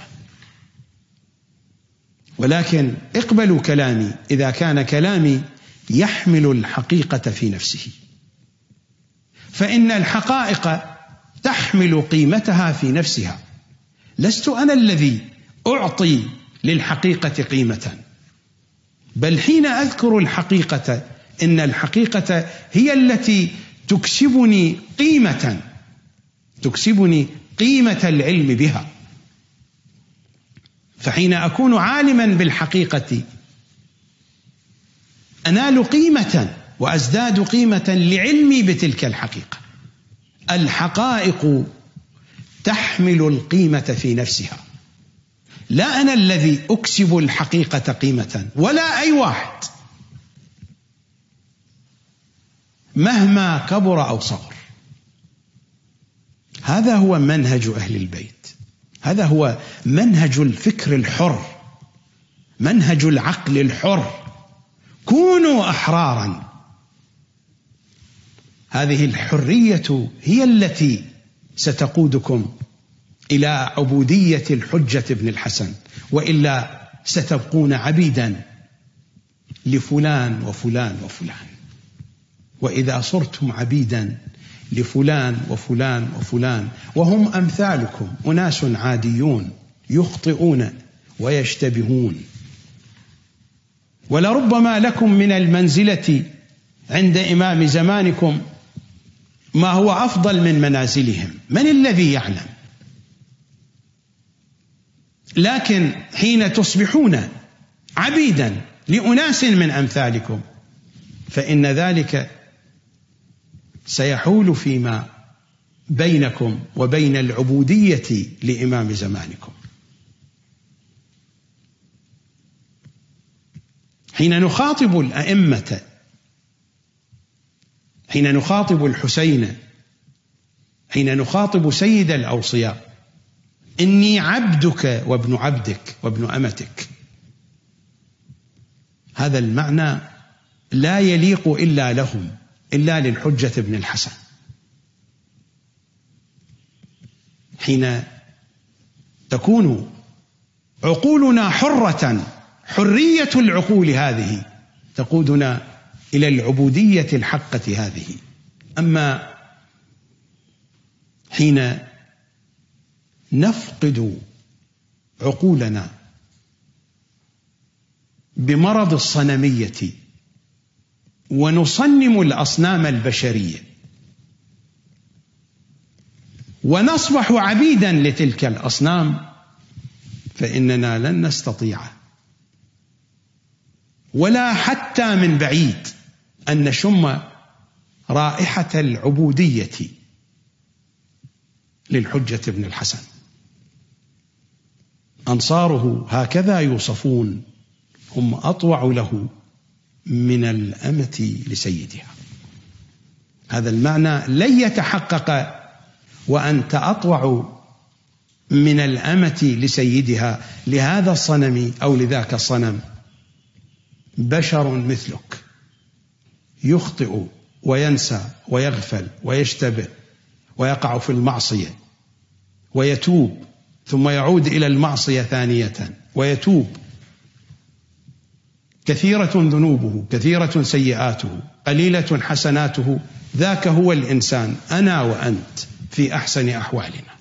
ولكن اقبلوا كلامي إذا كان كلامي يحمل الحقيقة في نفسه، فإن الحقائق تحمل قيمتها في نفسها. لست أنا الذي أعطي للحقيقة قيمة، بل حين أذكر الحقيقة إن الحقيقة هي التي تكسبني قيمة، تكسبني قيمة العلم بها. فحين أكون عالما بالحقيقة أنال قيمة وأزداد قيمة لعلمي بتلك الحقيقة. الحقائق تحمل القيمة في نفسها، لا أنا الذي أكسب الحقيقة قيمة ولا أي واحد مهما كبر أو صغر. هذا هو منهج أهل البيت، هذا هو منهج الفكر الحر، منهج العقل الحر. كونوا أحرارا. هذه الحرية هي التي ستقودكم إلى عبودية الحجة بن الحسن، وإلا ستبقون عبيدا لفلان وفلان وفلان. وإذا صرتم عبيدا لفلان وفلان وفلان وهم أمثالكم أناس عاديون يخطئون ويشتبهون، ولربما لكم من المنزلة عند إمام زمانكم ما هو أفضل من منازلهم، من الذي يعلم؟ لكن حين تصبحون عبيدا لأناس من أمثالكم فإن ذلك سيحول فيما بينكم وبين العبودية لإمام زمانكم. حين نخاطب الأئمة، حين نخاطب الحسين، حين نخاطب سيد الأوصياء، إني عبدك وابن عبدك وابن أمتك، هذا المعنى لا يليق إلا لهم، إلا للحجة بن الحسن. حين تكون عقولنا حرة، حرية العقول هذه تقودنا إلى العبودية الحقة هذه. أما حين نفقد عقولنا بمرض الصنمية ونصنم الأصنام البشرية ونصبح عبيدا لتلك الأصنام فإننا لن نستطيع ولا حتى من بعيد أن نشم رائحة العبودية للحجة بن الحسن. أنصاره هكذا يوصفون، هم أطوع له من الأمة لسيدها. هذا المعنى لن يتحقق وأنت أطوع من الأمة لسيدها لهذا الصنم أو لذاك الصنم. بشر مثلك يخطئ وينسى ويغفل ويشتبه ويقع في المعصية ويتوب ثم يعود إلى المعصية ثانية ويتوب. كثيرة ذنوبه كثيرة سيئاته قليلة حسناته. ذاك هو الإنسان أنا وأنت في أحسن أحوالنا.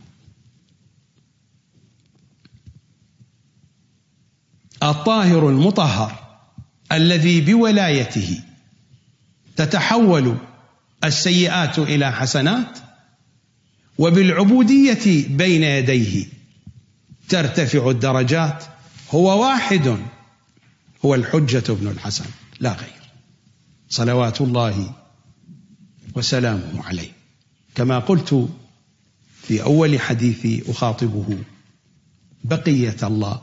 الطاهر المطهر الذي بولايته تتحول السيئات إلى حسنات، وبالعبودية بين يديه ترتفع الدرجات. هو واحد، هو الحجة ابن الحسن لا غير، صلوات الله وسلامه عليه. كما قلت في أول حديثي أخاطبه بقية الله: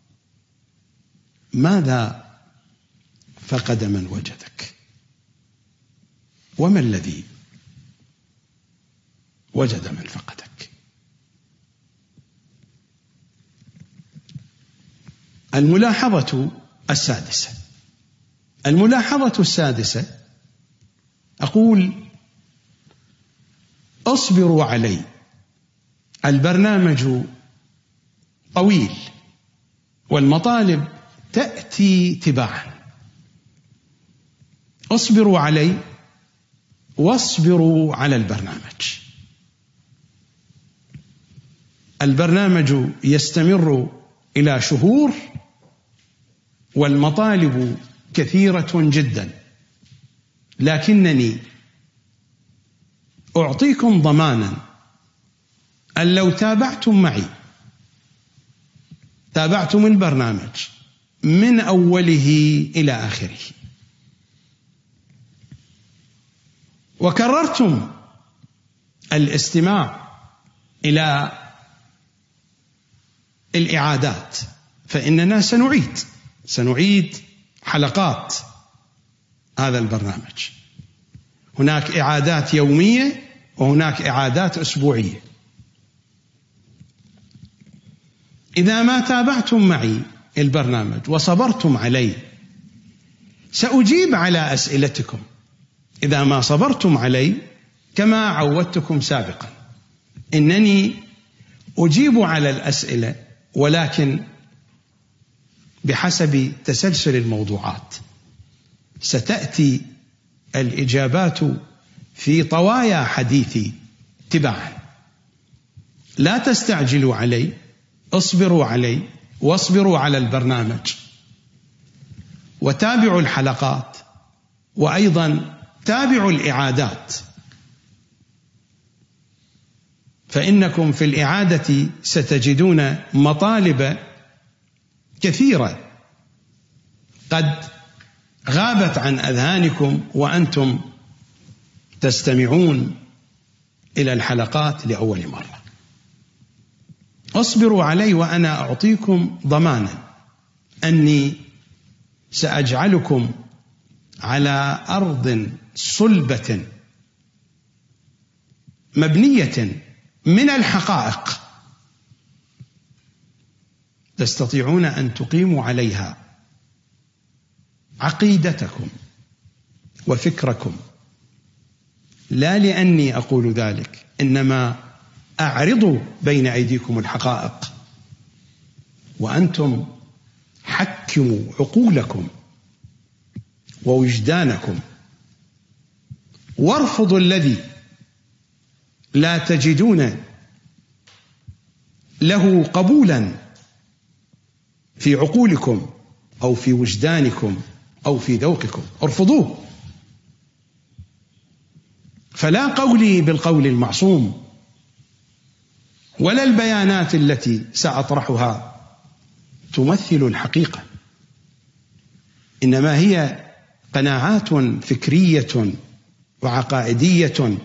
ماذا فقد من وجدك؟ وما الذي وجد من فقدك؟ الملاحظة السادسة الملاحظة السادسة أقول: اصبروا علي. البرنامج طويل والمطالب تأتي تباعا. اصبروا علي واصبروا على البرنامج. البرنامج يستمر إلى شهور والمطالب كثيرة جدا، لكنني أعطيكم ضمانا أن لو تابعتم معي تابعتم البرنامج من أوله إلى آخره وكررتم الاستماع إلى الإعادات، فإننا سنعيد سنعيد حلقات هذا البرنامج. هناك إعادات يومية وهناك إعادات أسبوعية. إذا ما تابعتم معي البرنامج وصبرتم علي سأجيب على أسئلتكم. إذا ما صبرتم علي كما عودتكم سابقا إنني أجيب على الأسئلة، ولكن بحسب تسلسل الموضوعات. ستأتي الإجابات في طوايا حديثي تباعا. لا تستعجلوا علي، اصبروا علي واصبروا على البرنامج وتابعوا الحلقات، وأيضا تابعوا الإعادات، فإنكم في الإعادة ستجدون مطالب كثيرة قد غابت عن أذهانكم وأنتم تستمعون إلى الحلقات لأول مرة. اصبروا علي وأنا أعطيكم ضمانا أني سأجعلكم على أرض صلبة مبنية من الحقائق تستطيعون أن تقيموا عليها عقيدتكم وفكركم. لا لأني أقول ذلك، إنما أعرض بين أيديكم الحقائق وأنتم حكموا عقولكم ووجدانكم وارفضوا الذي لا تجدون له قبولا في عقولكم أو في وجدانكم أو في ذوقكم، ارفضوه. فلا قولي بالقول المعصوم ولا البيانات التي سأطرحها تمثل الحقيقة، إنما هي قناعات فكرية وعقائدية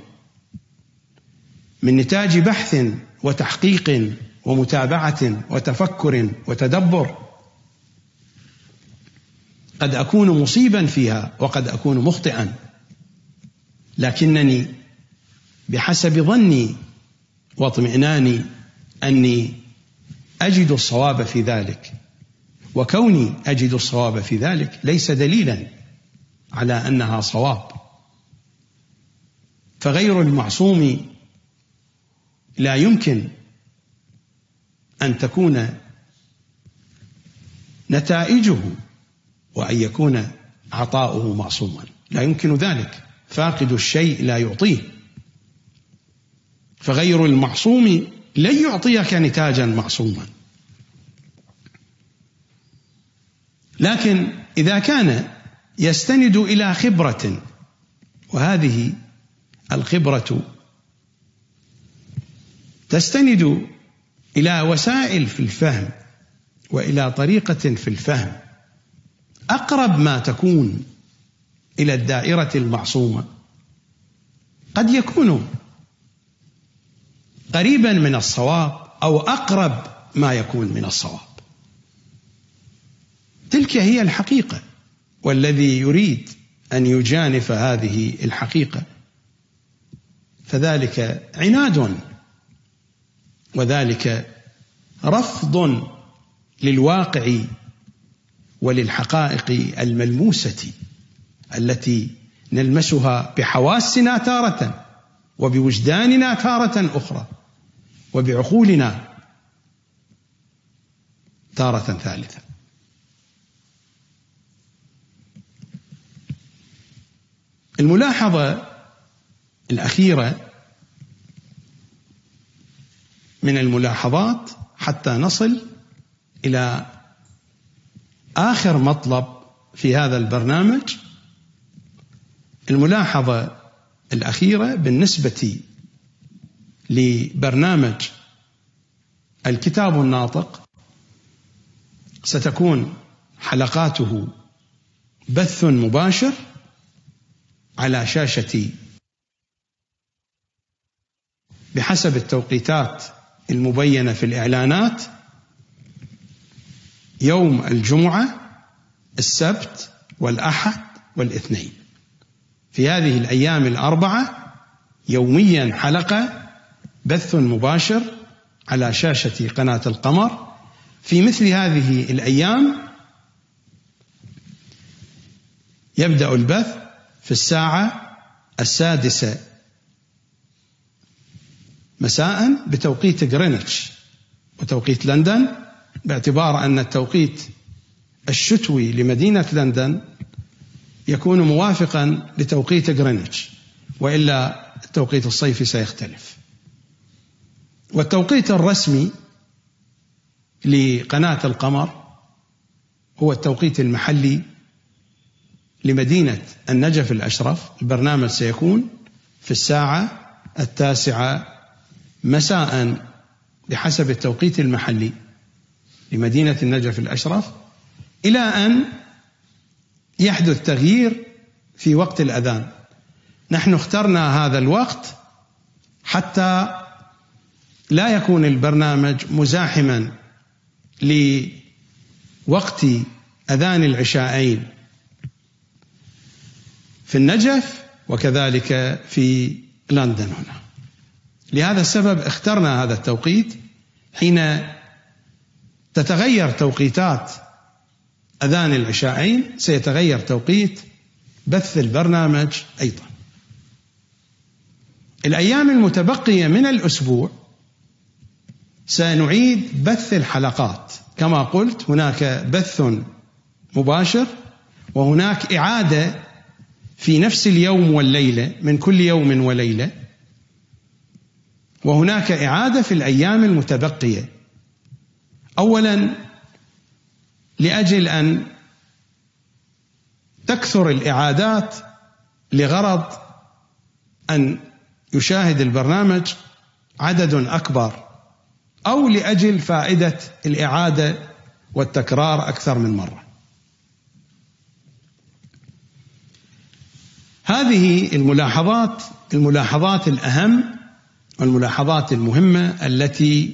من نتاج بحث وتحقيق ومتابعة وتفكر وتدبر. قد أكون مصيبا فيها وقد أكون مخطئا، لكنني بحسب ظني واطمئناني أني أجد الصواب في ذلك، وكوني أجد الصواب في ذلك ليس دليلا على أنها صواب. فغير المعصوم لا يمكن أن تكون نتائجه وأن يكون عطاؤه معصوما، لا يمكن ذلك، فاقد الشيء لا يعطيه. فغير المعصوم لن يعطيك نتاجا معصوما. لكن إذا كان يستند إلى خبرة، وهذه الخبرة تستند إلى وسائل في الفهم وإلى طريقة في الفهم أقرب ما تكون إلى الدائرة المعصومة، قد يكون قريبا من الصواب أو أقرب ما يكون من الصواب. تلك هي الحقيقة، والذي يريد أن يجانف هذه الحقيقة فذلك عناد، وذلك رفض للواقع وللحقائق الملموسة التي نلمسها بحواسنا تارة، وبوجداننا تارة أخرى، وبعقولنا تارة ثالثة. الملاحظة الأخيرة من الملاحظات حتى نصل إلى آخر مطلب في هذا البرنامج، الملاحظة الأخيرة بالنسبة لبرنامج الكتاب الناطق ستكون حلقاته بث مباشر على شاشة بحسب التوقيتات المبينة في الإعلانات يوم الجمعة، السبت والأحد والاثنين. في هذه الأيام الأربعة يوميا حلقة بث مباشر على شاشة قناة القمر. في مثل هذه الأيام يبدأ البث في الساعة السادسة مساء بتوقيت غرينتش وتوقيت لندن، باعتبار أن التوقيت الشتوي لمدينة لندن يكون موافقا لتوقيت غرينتش، وإلا التوقيت الصيفي سيختلف. والتوقيت الرسمي لقناة القمر هو التوقيت المحلي لمدينة النجف الأشرف. البرنامج سيكون في الساعة التاسعة مساء بحسب التوقيت المحلي لمدينة النجف الأشرف، إلى أن يحدث تغيير في وقت الأذان. نحن اخترنا هذا الوقت حتى لا يكون البرنامج مزاحما لوقت أذان العشاءين في النجف وكذلك في لندن هنا. لهذا السبب اخترنا هذا التوقيت. حين تتغير توقيتات أذان العشاءين سيتغير توقيت بث البرنامج أيضا. الأيام المتبقية من الأسبوع سنعيد بث الحلقات كما قلت، هناك بث مباشر وهناك إعادة في نفس اليوم والليلة من كل يوم وليلة، وهناك إعادة في الأيام المتبقية. أولا لأجل أن تكثر الإعادات لغرض أن يشاهد البرنامج عدد أكبر، أو لأجل فائدة الإعادة والتكرار أكثر من مرة. هذه الملاحظات الملاحظات الأهم والملاحظات المهمة التي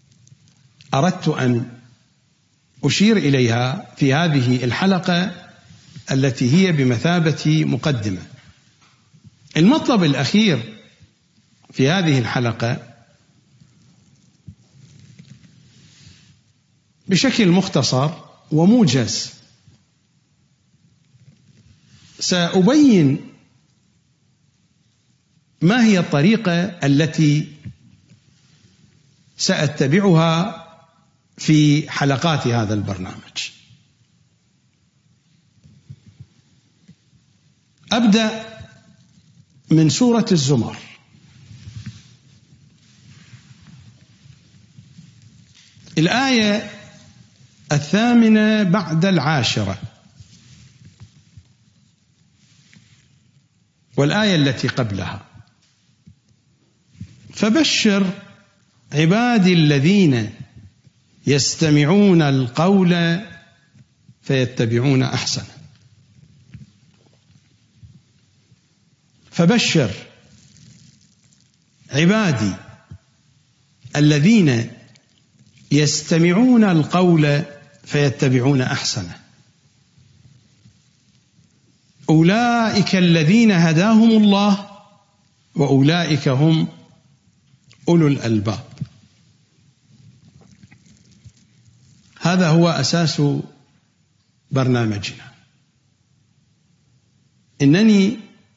أردت أن أشير إليها في هذه الحلقة التي هي بمثابة مقدمة. المطلب الأخير في هذه الحلقة بشكل مختصر وموجز سأبين ما هي الطريقة التي سأتبعها في حلقات هذا البرنامج. أبدأ من سورة الزمر. الآية الثامنة بعد العاشرة، والآية التي قبلها: فبشر عبادي الذين يستمعون القول فيتبعون أحسنه. فبشر عبادي الذين يستمعون القول فيتبعون أحسنه، أولئك الذين هداهم الله وأولئك هم أولو الألباب. هذا هو أساس برنامجنا. إنني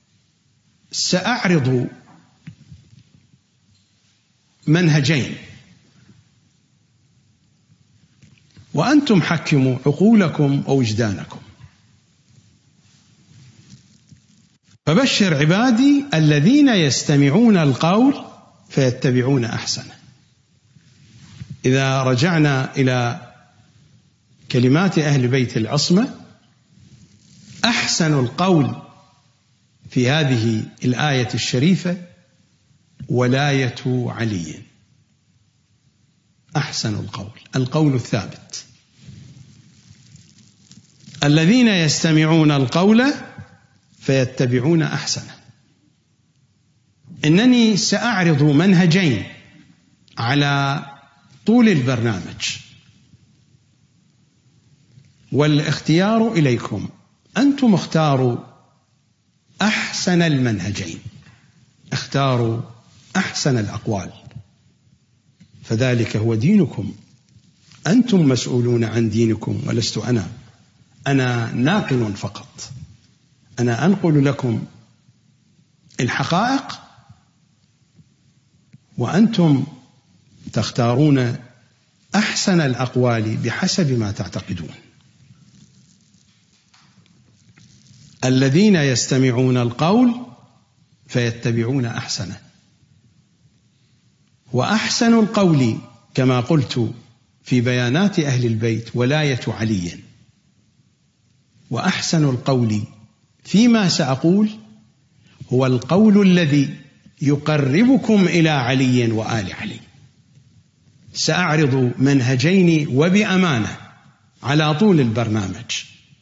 سأعرض منهجين، وأنتم حكموا عقولكم ووجدانكم. فبشر عبادي الذين يستمعون القول فيتبعون أحسنه. إذا رجعنا إلى كلمات أهل بيت العصمة، أحسن القول في هذه الآية الشريفة ولاية علي. أحسن القول، القول الثابت. الذين يستمعون القول فيتبعون أحسنه. إنني سأعرض منهجين على طول البرنامج، والاختيار إليكم. أنتم اختاروا أحسن المنهجين، اختاروا أحسن الأقوال، فذلك هو دينكم. أنتم مسؤولون عن دينكم ولست أنا. أنا ناقل فقط، أنا أنقل لكم الحقائق، وأنتم تختارون أحسن الأقوال بحسب ما تعتقدون. الذين يستمعون القول فيتبعون أحسنه. وأحسن القول كما قلت في بيانات أهل البيت ولاية علي. وأحسن القول فيما سأقول هو القول الذي يقربكم إلى علي وآل علي. سأعرض منهجين وبأمانة على طول البرنامج،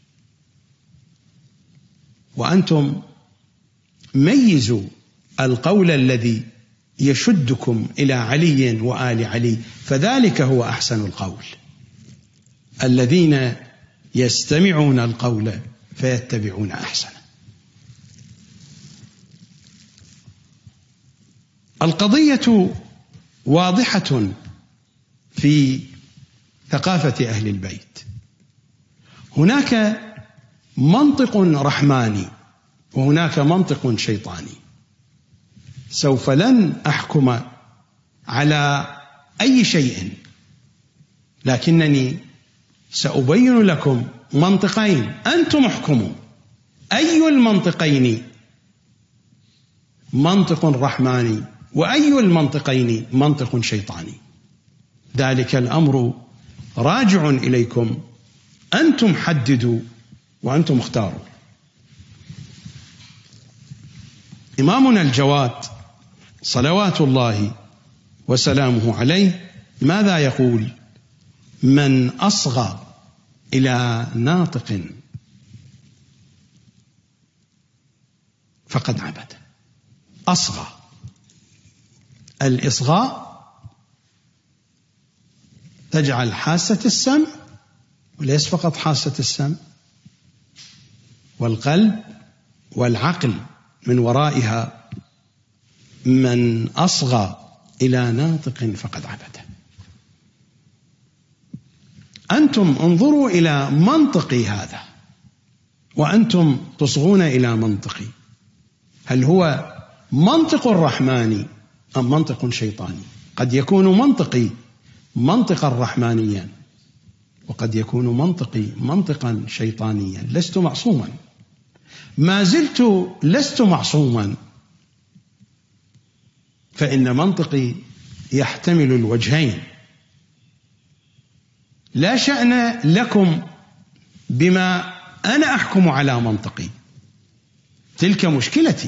وأنتم ميزوا القول الذي يشدكم إلى علي وآل علي، فذلك هو أحسن القول. الذين يستمعون القول فيتبعون أحسنه. القضية واضحة في ثقافة أهل البيت. هناك منطق رحماني وهناك منطق شيطاني. سوف لن أحكم على أي شيء، لكنني سأبين لكم منطقين، أنتم احكموا أي المنطقين منطق رحماني وأي المنطقين منطق شيطاني. ذلك الأمر راجع إليكم، أنتم حددوا وأنتم اختاروا. إمامنا الجواد صلوات الله وسلامه عليه ماذا يقول؟ من أصغى إلى ناطق فقد عبد. أصغى، الإصغاء تجعل حاسة السمع، وليس فقط حاسة السمع، والقلب والعقل من ورائها، من أصغى إلى ناطق فقد عبده. أنتم انظروا إلى منطقي هذا وأنتم تصغون إلى منطقي، هل هو منطق رحماني أم منطق شيطاني؟ قد يكون منطقي منطقا رحمانيا، وقد يكون منطقي منطقا شيطانيا. لست معصوما، ما زلت لست معصوما، فإن منطقي يحتمل الوجهين. لا شأن لكم بما أنا أحكم على منطقي، تلك مشكلتي.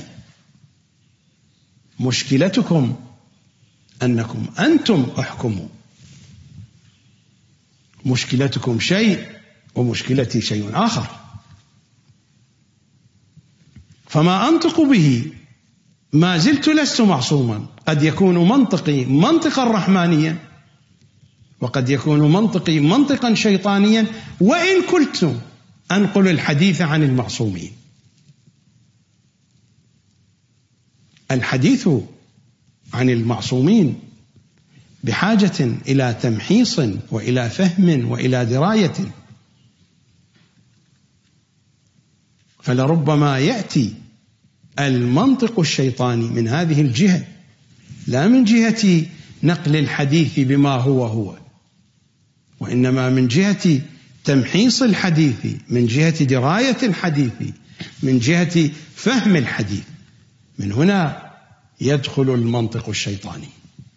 مشكلتكم أنكم أنتم احكموا، مشكلتكم شيء ومشكلتي شيء آخر. فما أنطق به ما زلت لست معصوما، قد يكون منطقي منطقا رحمانيا، وقد يكون منطقي منطقا شيطانيا، وإن كنت أنقل الحديث عن المعصومين. الحديث عن المعصومين بحاجة إلى تمحيص وإلى فهم وإلى دراية، فلربما يأتي المنطق الشيطاني من هذه الجهة، لا من جهة نقل الحديث بما هو هو، وإنما من جهة تمحيص الحديث، من جهة دراية الحديث، من جهة فهم الحديث. من هنا يدخل المنطق الشيطاني.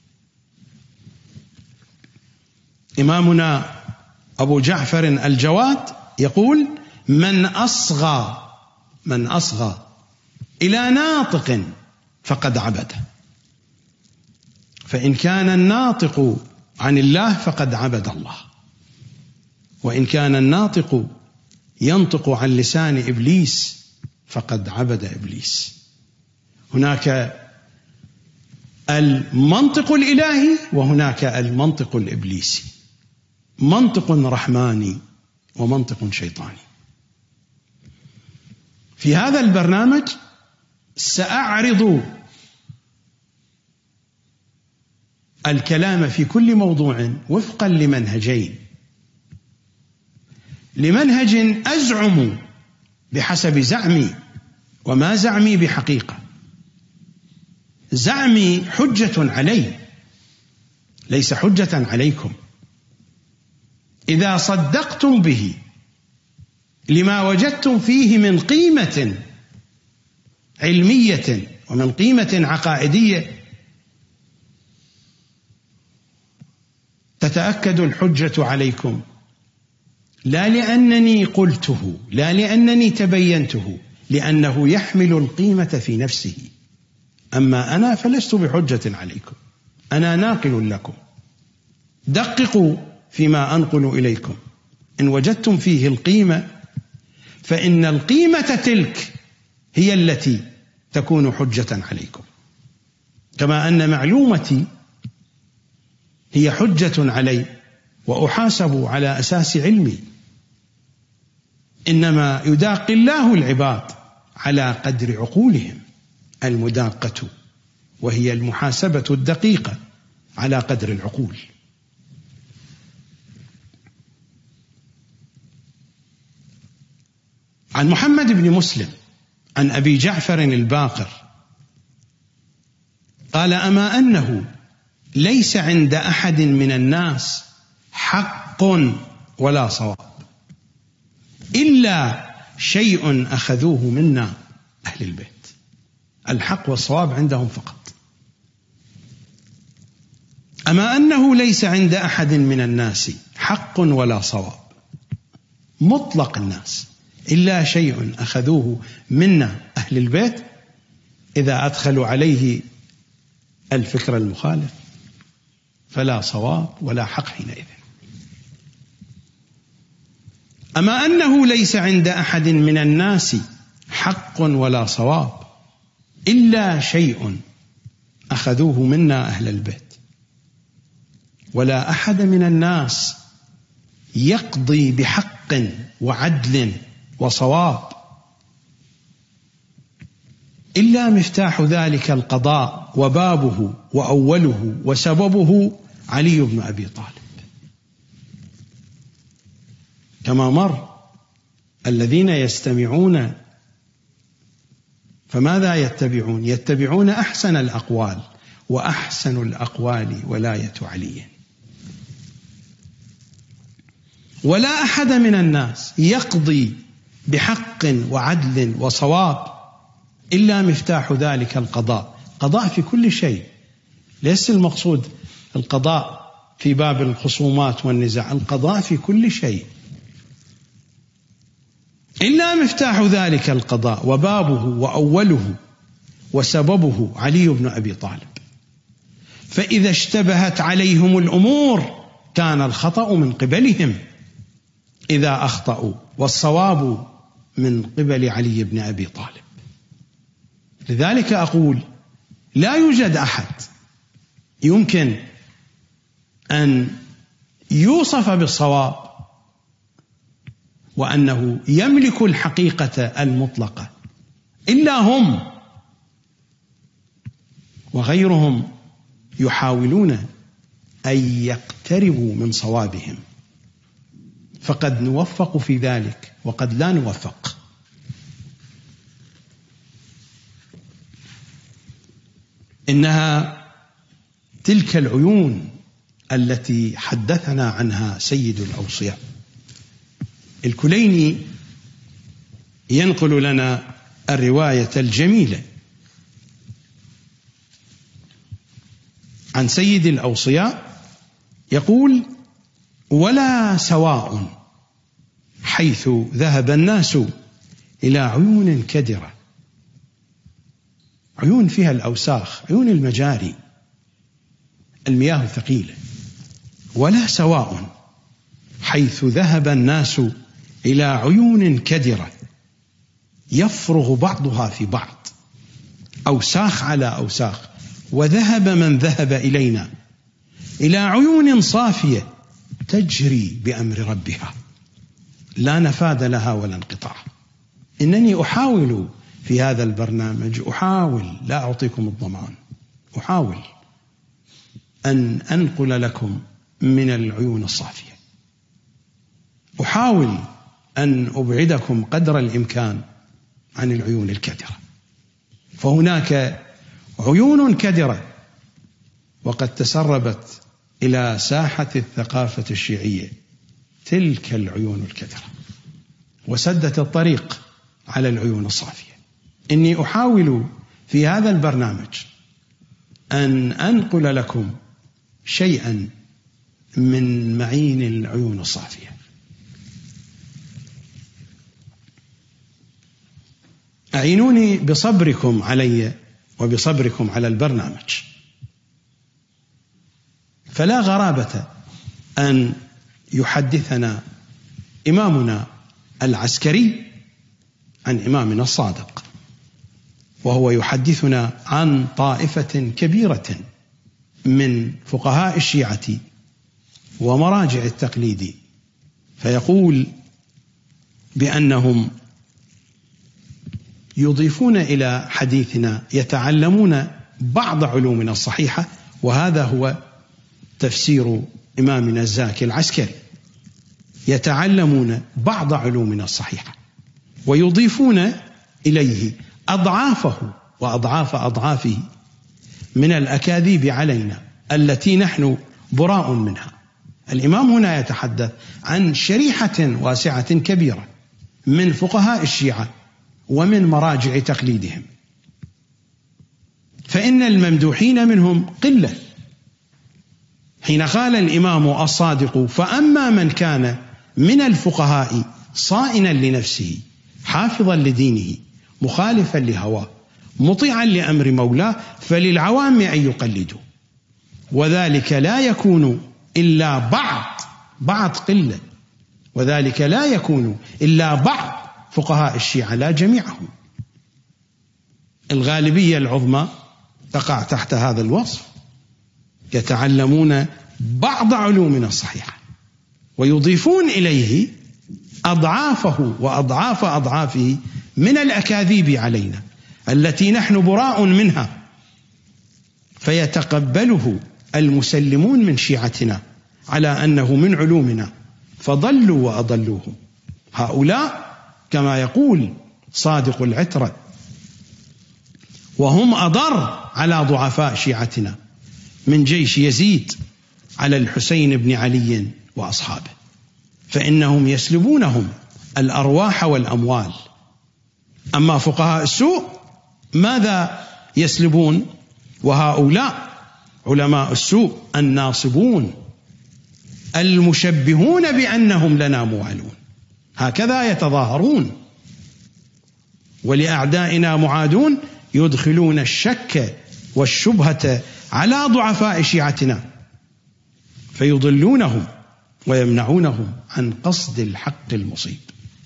إمامنا أبو جعفر الجواد يقول: من أصغى من أصغى إلى ناطق فقد عبده. فإن كان الناطق عن الله فقد عبد الله، وإن كان الناطق ينطق عن لسان إبليس فقد عبد إبليس. هناك المنطق الإلهي وهناك المنطق الإبليسي، منطق رحماني ومنطق شيطاني. في هذا البرنامج سأعرض الكلام في كل موضوع وفقا لمنهجين: لمنهج أزعم بحسب زعمي، وما زعمي بحقيقة، زعمي حجة علي ليس حجة عليكم. إذا صدقتم به لما وجدتم فيه من قيمة علمية ومن قيمة عقائدية، تتأكد الحجة عليكم، لا لأنني قلته، لا لأنني تبينته، لأنه يحمل القيمة في نفسه. أما أنا فلست بحجة عليكم، أنا ناقل لكم. دققوا فيما أنقل إليكم، إن وجدتم فيه القيمة فإن القيمة تلك هي التي تكون حجة عليكم، كما أن معلومتي هي حجة علي وأحاسب على أساس علمي. إنما يداقي الله العباد على قدر عقولهم، المداقة وهي المحاسبة الدقيقة على قدر العقول. عن محمد بن مسلم عن أبي جعفر الباقر قال: أما أنه ليس عند أحد من الناس حق ولا صواب إلا شيء أخذوه منا أهل البيت. الحق والصواب عندهم فقط. أما أنه ليس عند أحد من الناس حق ولا صواب، مطلق الناس، إلا شيء أخذوه منا أهل البيت إذا أدخلوا عليه الفكر المخالف فلا صواب ولا حق حينئذ. أما أنه ليس عند أحد من الناس حق ولا صواب إلا شيء أخذوه منا أهل البيت، ولا أحد من الناس يقضي بحق وعدل وصواب إلا مفتاح ذلك القضاء وبابه وأوله وسببه علي بن أبي طالب. كما مر الذين يستمعون فماذا يتبعون؟ يتبعون أحسن الأقوال، وأحسن الأقوال ولاية علي. ولا أحد من الناس يقضي بحق وعدل وصواب إلا مفتاح ذلك القضاء. قضاء في كل شيء، ليس المقصود القضاء في باب الخصومات والنزاع، القضاء في كل شيء. إلا مفتاح ذلك القضاء وبابه وأوله وسببه علي بن أبي طالب. فإذا اشتبهت عليهم الأمور كان الخطأ من قبلهم إذا أخطأوا، والصواب من قبل علي بن أبي طالب. لذلك أقول لا يوجد أحد يمكن أن يوصف بالصواب وأنه يملك الحقيقة المطلقة إلا هم، وغيرهم يحاولون أن يقتربوا من صوابهم، فقد نوفق في ذلك وقد لا نوفق. إنها تلك العيون التي حدثنا عنها سيد الأوصياء. الكليني ينقل لنا الرواية الجميلة عن سيد الأوصياء يقول: ولا سواء حيث ذهب الناس إلى عيون كدرة، عيون فيها الأوساخ، عيون المجاري، المياه الثقيلة. ولا سواء حيث ذهب الناس إلى عيون كدرة يفرغ بعضها في بعض، أوساخ على أوساخ، وذهب من ذهب إلينا إلى عيون صافية تجري بأمر ربها لا نفاد لها ولا انقطاع. إنني أحاول في هذا البرنامج، أحاول، لا أعطيكم الضمان، أحاول أن أنقل لكم من العيون الصافية، أحاول أن أبعدكم قدر الإمكان عن العيون الكدرة. فهناك عيون كدرة وقد تسربت إلى ساحة الثقافة الشيعية تلك العيون الكدرة، وسدت الطريق على العيون الصافية. إني أحاول في هذا البرنامج أن أنقل لكم شيئا من معين العيون الصافية. أعينوني بصبركم علي وبصبركم على البرنامج. فلا غرابة أن يحدثنا إمامنا العسكري عن إمامنا الصادق، وهو يحدثنا عن طائفة كبيرة من فقهاء الشيعة ومراجع التقليد، فيقول بأنهم يضيفون إلى حديثنا يتعلمون بعض علومنا الصحيحة، وهذا هو تفسير إمامنا الزاكي العسكري، يتعلمون بعض علومنا الصحيحة ويضيفون إليه أضعافه وأضعاف أضعافه من الأكاذيب علينا التي نحن براء منها. الإمام هنا يتحدث عن شريحة واسعة كبيرة من فقهاء الشيعة ومن مراجع تقليدهم، فإن الممدوحين منهم قلة. حين قال الإمام الصادق: فأما من كان من الفقهاء صائنا لنفسه حافظا لدينه مخالفا لهواه مطيعا لأمر مولاه فللعوام أن يقلدوا، وذلك لا يكون إلا بعض بعض قلة وذلك لا يكون إلا بعض فقهاء الشيعة لا جميعهم. الغالبية العظمى تقع تحت هذا الوصف، يتعلمون بعض علومنا الصحيحة ويضيفون إليه أضعافه وأضعاف أضعافه من الأكاذيب علينا التي نحن براء منها، فيتقبله المسلمون من شيعتنا على أنه من علومنا، فضلوا وأضلوهم. هؤلاء كما يقول صادق العترة وهم أضر على ضعفاء شيعتنا من جيش يزيد على الحسين بن علي وأصحابه، فإنهم يسلبونهم الأرواح والأموال. أما فقهاء السوء ماذا يسلبون؟ وهؤلاء علماء السوء الناصبون المشبهون بأنهم لنا موالون، هكذا يتظاهرون. ولأعدائنا معادون يدخلون الشك والشبهة على ضعفاء شيعتنا فيضلونهم ويمنعونهم عن قصد الحق المصيب.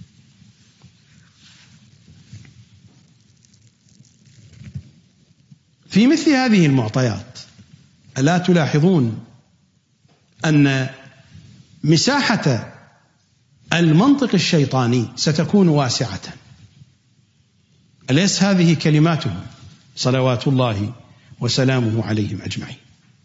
في مثل هذه المعطيات ألا تلاحظون أن مساحة المنطق الشيطاني ستكون واسعة؟ أليس هذه كلماتهم صلوات الله وسلامه عليهم أجمعين؟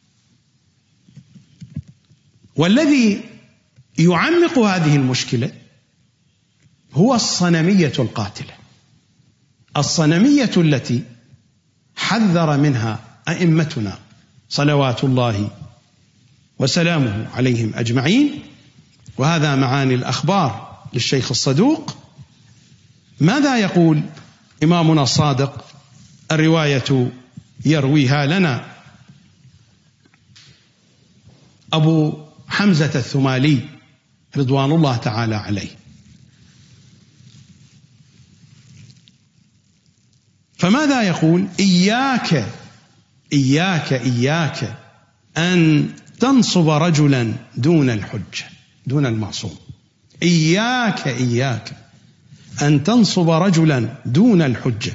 والذي يعمق هذه المشكلة هو الصنمية القاتلة، الصنمية التي حذر منها أئمتنا صلوات الله وسلامه عليهم أجمعين. وهذا معاني الأخبار للشيخ الصدوق. ماذا يقول إمامنا الصادق؟ الرواية يرويها لنا أبو حمزة الثمالي رضوان الله تعالى عليه. فماذا يقول؟ إياك إياك إياك أن تنصب رجلا دون الحجة، دون المعصوم. إياك إياك أن تنصب رجلا دون الحجة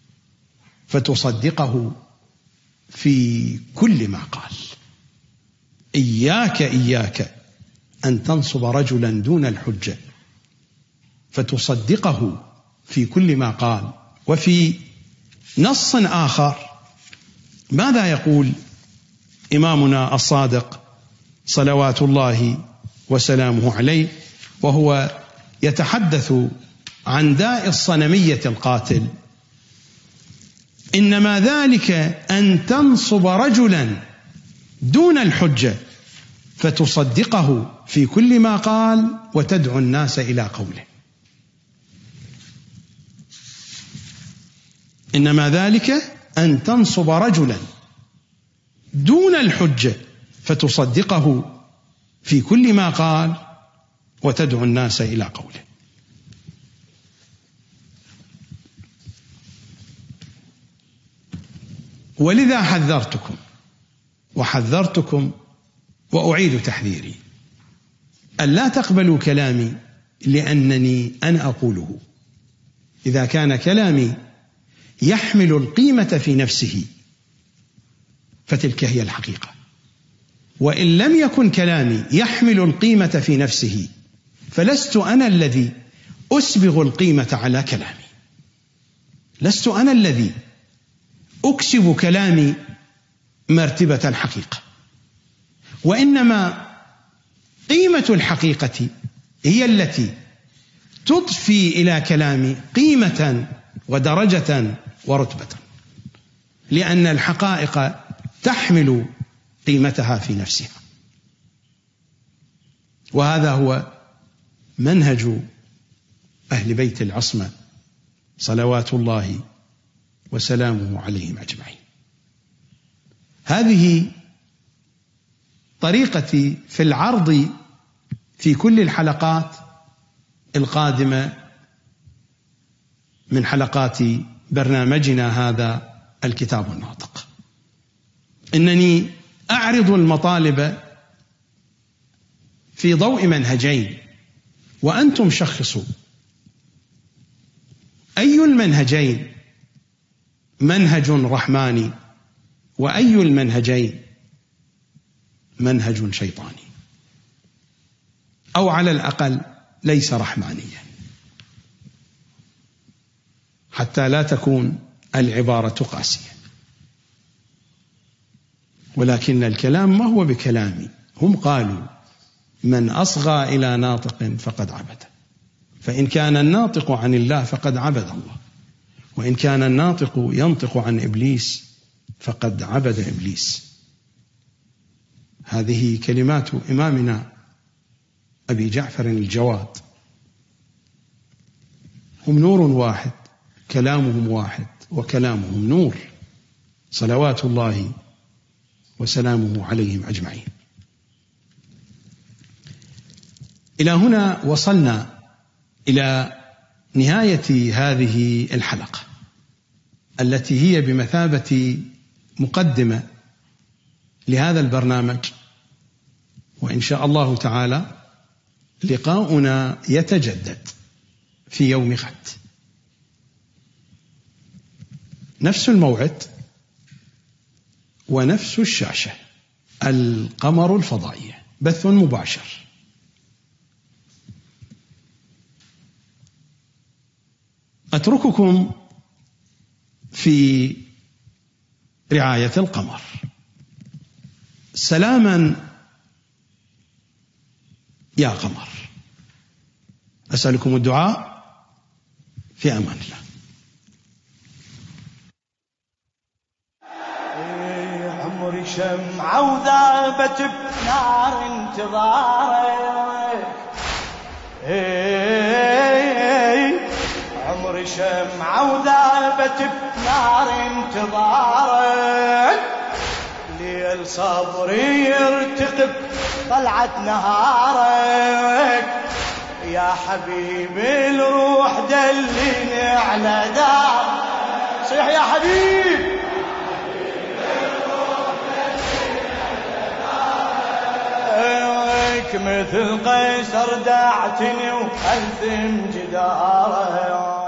فتصدقه في كل ما قال. إياك إياك أن تنصب رجلا دون الحجة فتصدقه في كل ما قال. وفي نص آخر ماذا يقول إمامنا الصادق صلوات الله وسلامه عليه وهو يتحدث عن داء الصنمية القاتل؟ إنما ذلك أن تنصب رجلا دون الحجة فتصدقه في كل ما قال وتدعو الناس إلى قوله. إنما ذلك أن تنصب رجلا دون الحجة فتصدقه في كل ما قال وتدعو الناس إلى قوله. ولذا حذرتكم وحذرتكم وأعيد تحذيري ألا تقبلوا كلامي لأنني أنا أقوله. إذا كان كلامي يحمل القيمة في نفسه فتلك هي الحقيقة، وإن لم يكن كلامي يحمل القيمة في نفسه فلست أنا الذي أسبغ القيمة على كلامي، لست أنا الذي أكسب كلامي مرتبة الحقيقة، وإنما قيمة الحقيقة هي التي تضفي إلى كلامي قيمة ودرجة ورتبة، لأن الحقائق تحمل قيمتها في نفسها. وهذا هو منهج أهل بيت العصمة صلوات الله وسلامه عليهم أجمعين. هذه طريقتي في العرض في كل الحلقات القادمة من حلقات برنامجنا هذا الكتاب الناطق. إنني أعرض المطالب في ضوء منهجين وأنتم شخصوا أي المنهجين منهج رحماني وأي المنهجين منهج شيطاني، أو على الأقل ليس رحمانيا، حتى لا تكون العبارة قاسية، ولكن الكلام ما هو بكلامي. هم قالوا من أصغى إلى ناطق فقد عبد، فإن كان الناطق عن الله فقد عبد الله، وإن كان الناطق ينطق عن إبليس فقد عبد إبليس. هذه كلمات إمامنا أبي جعفر الجواد. هم نور واحد، كلامهم واحد، وكلامهم نور، صلوات الله وسلامه عليهم أجمعين. إلى هنا وصلنا إلى نهاية هذه الحلقة التي هي بمثابة مقدمة لهذا البرنامج، وإن شاء الله تعالى لقاؤنا يتجدد في يوم غد، نفس الموعد ونفس الشاشة، القمر الفضائية، بث مباشر. أترككم في رعاية القمر. سلاما يا قمر. أسألكم الدعاء في أمان الله. عمري شمعة وذابت بنار انتظارك، عمري شمعة وذابت بنار انتظارك، ليل صبري يرتقب طلعت نهارك، يا حبيبي الروح دلني على دار. صيح يا حبيب، مثل قيصر دعتني وألثم جدارك.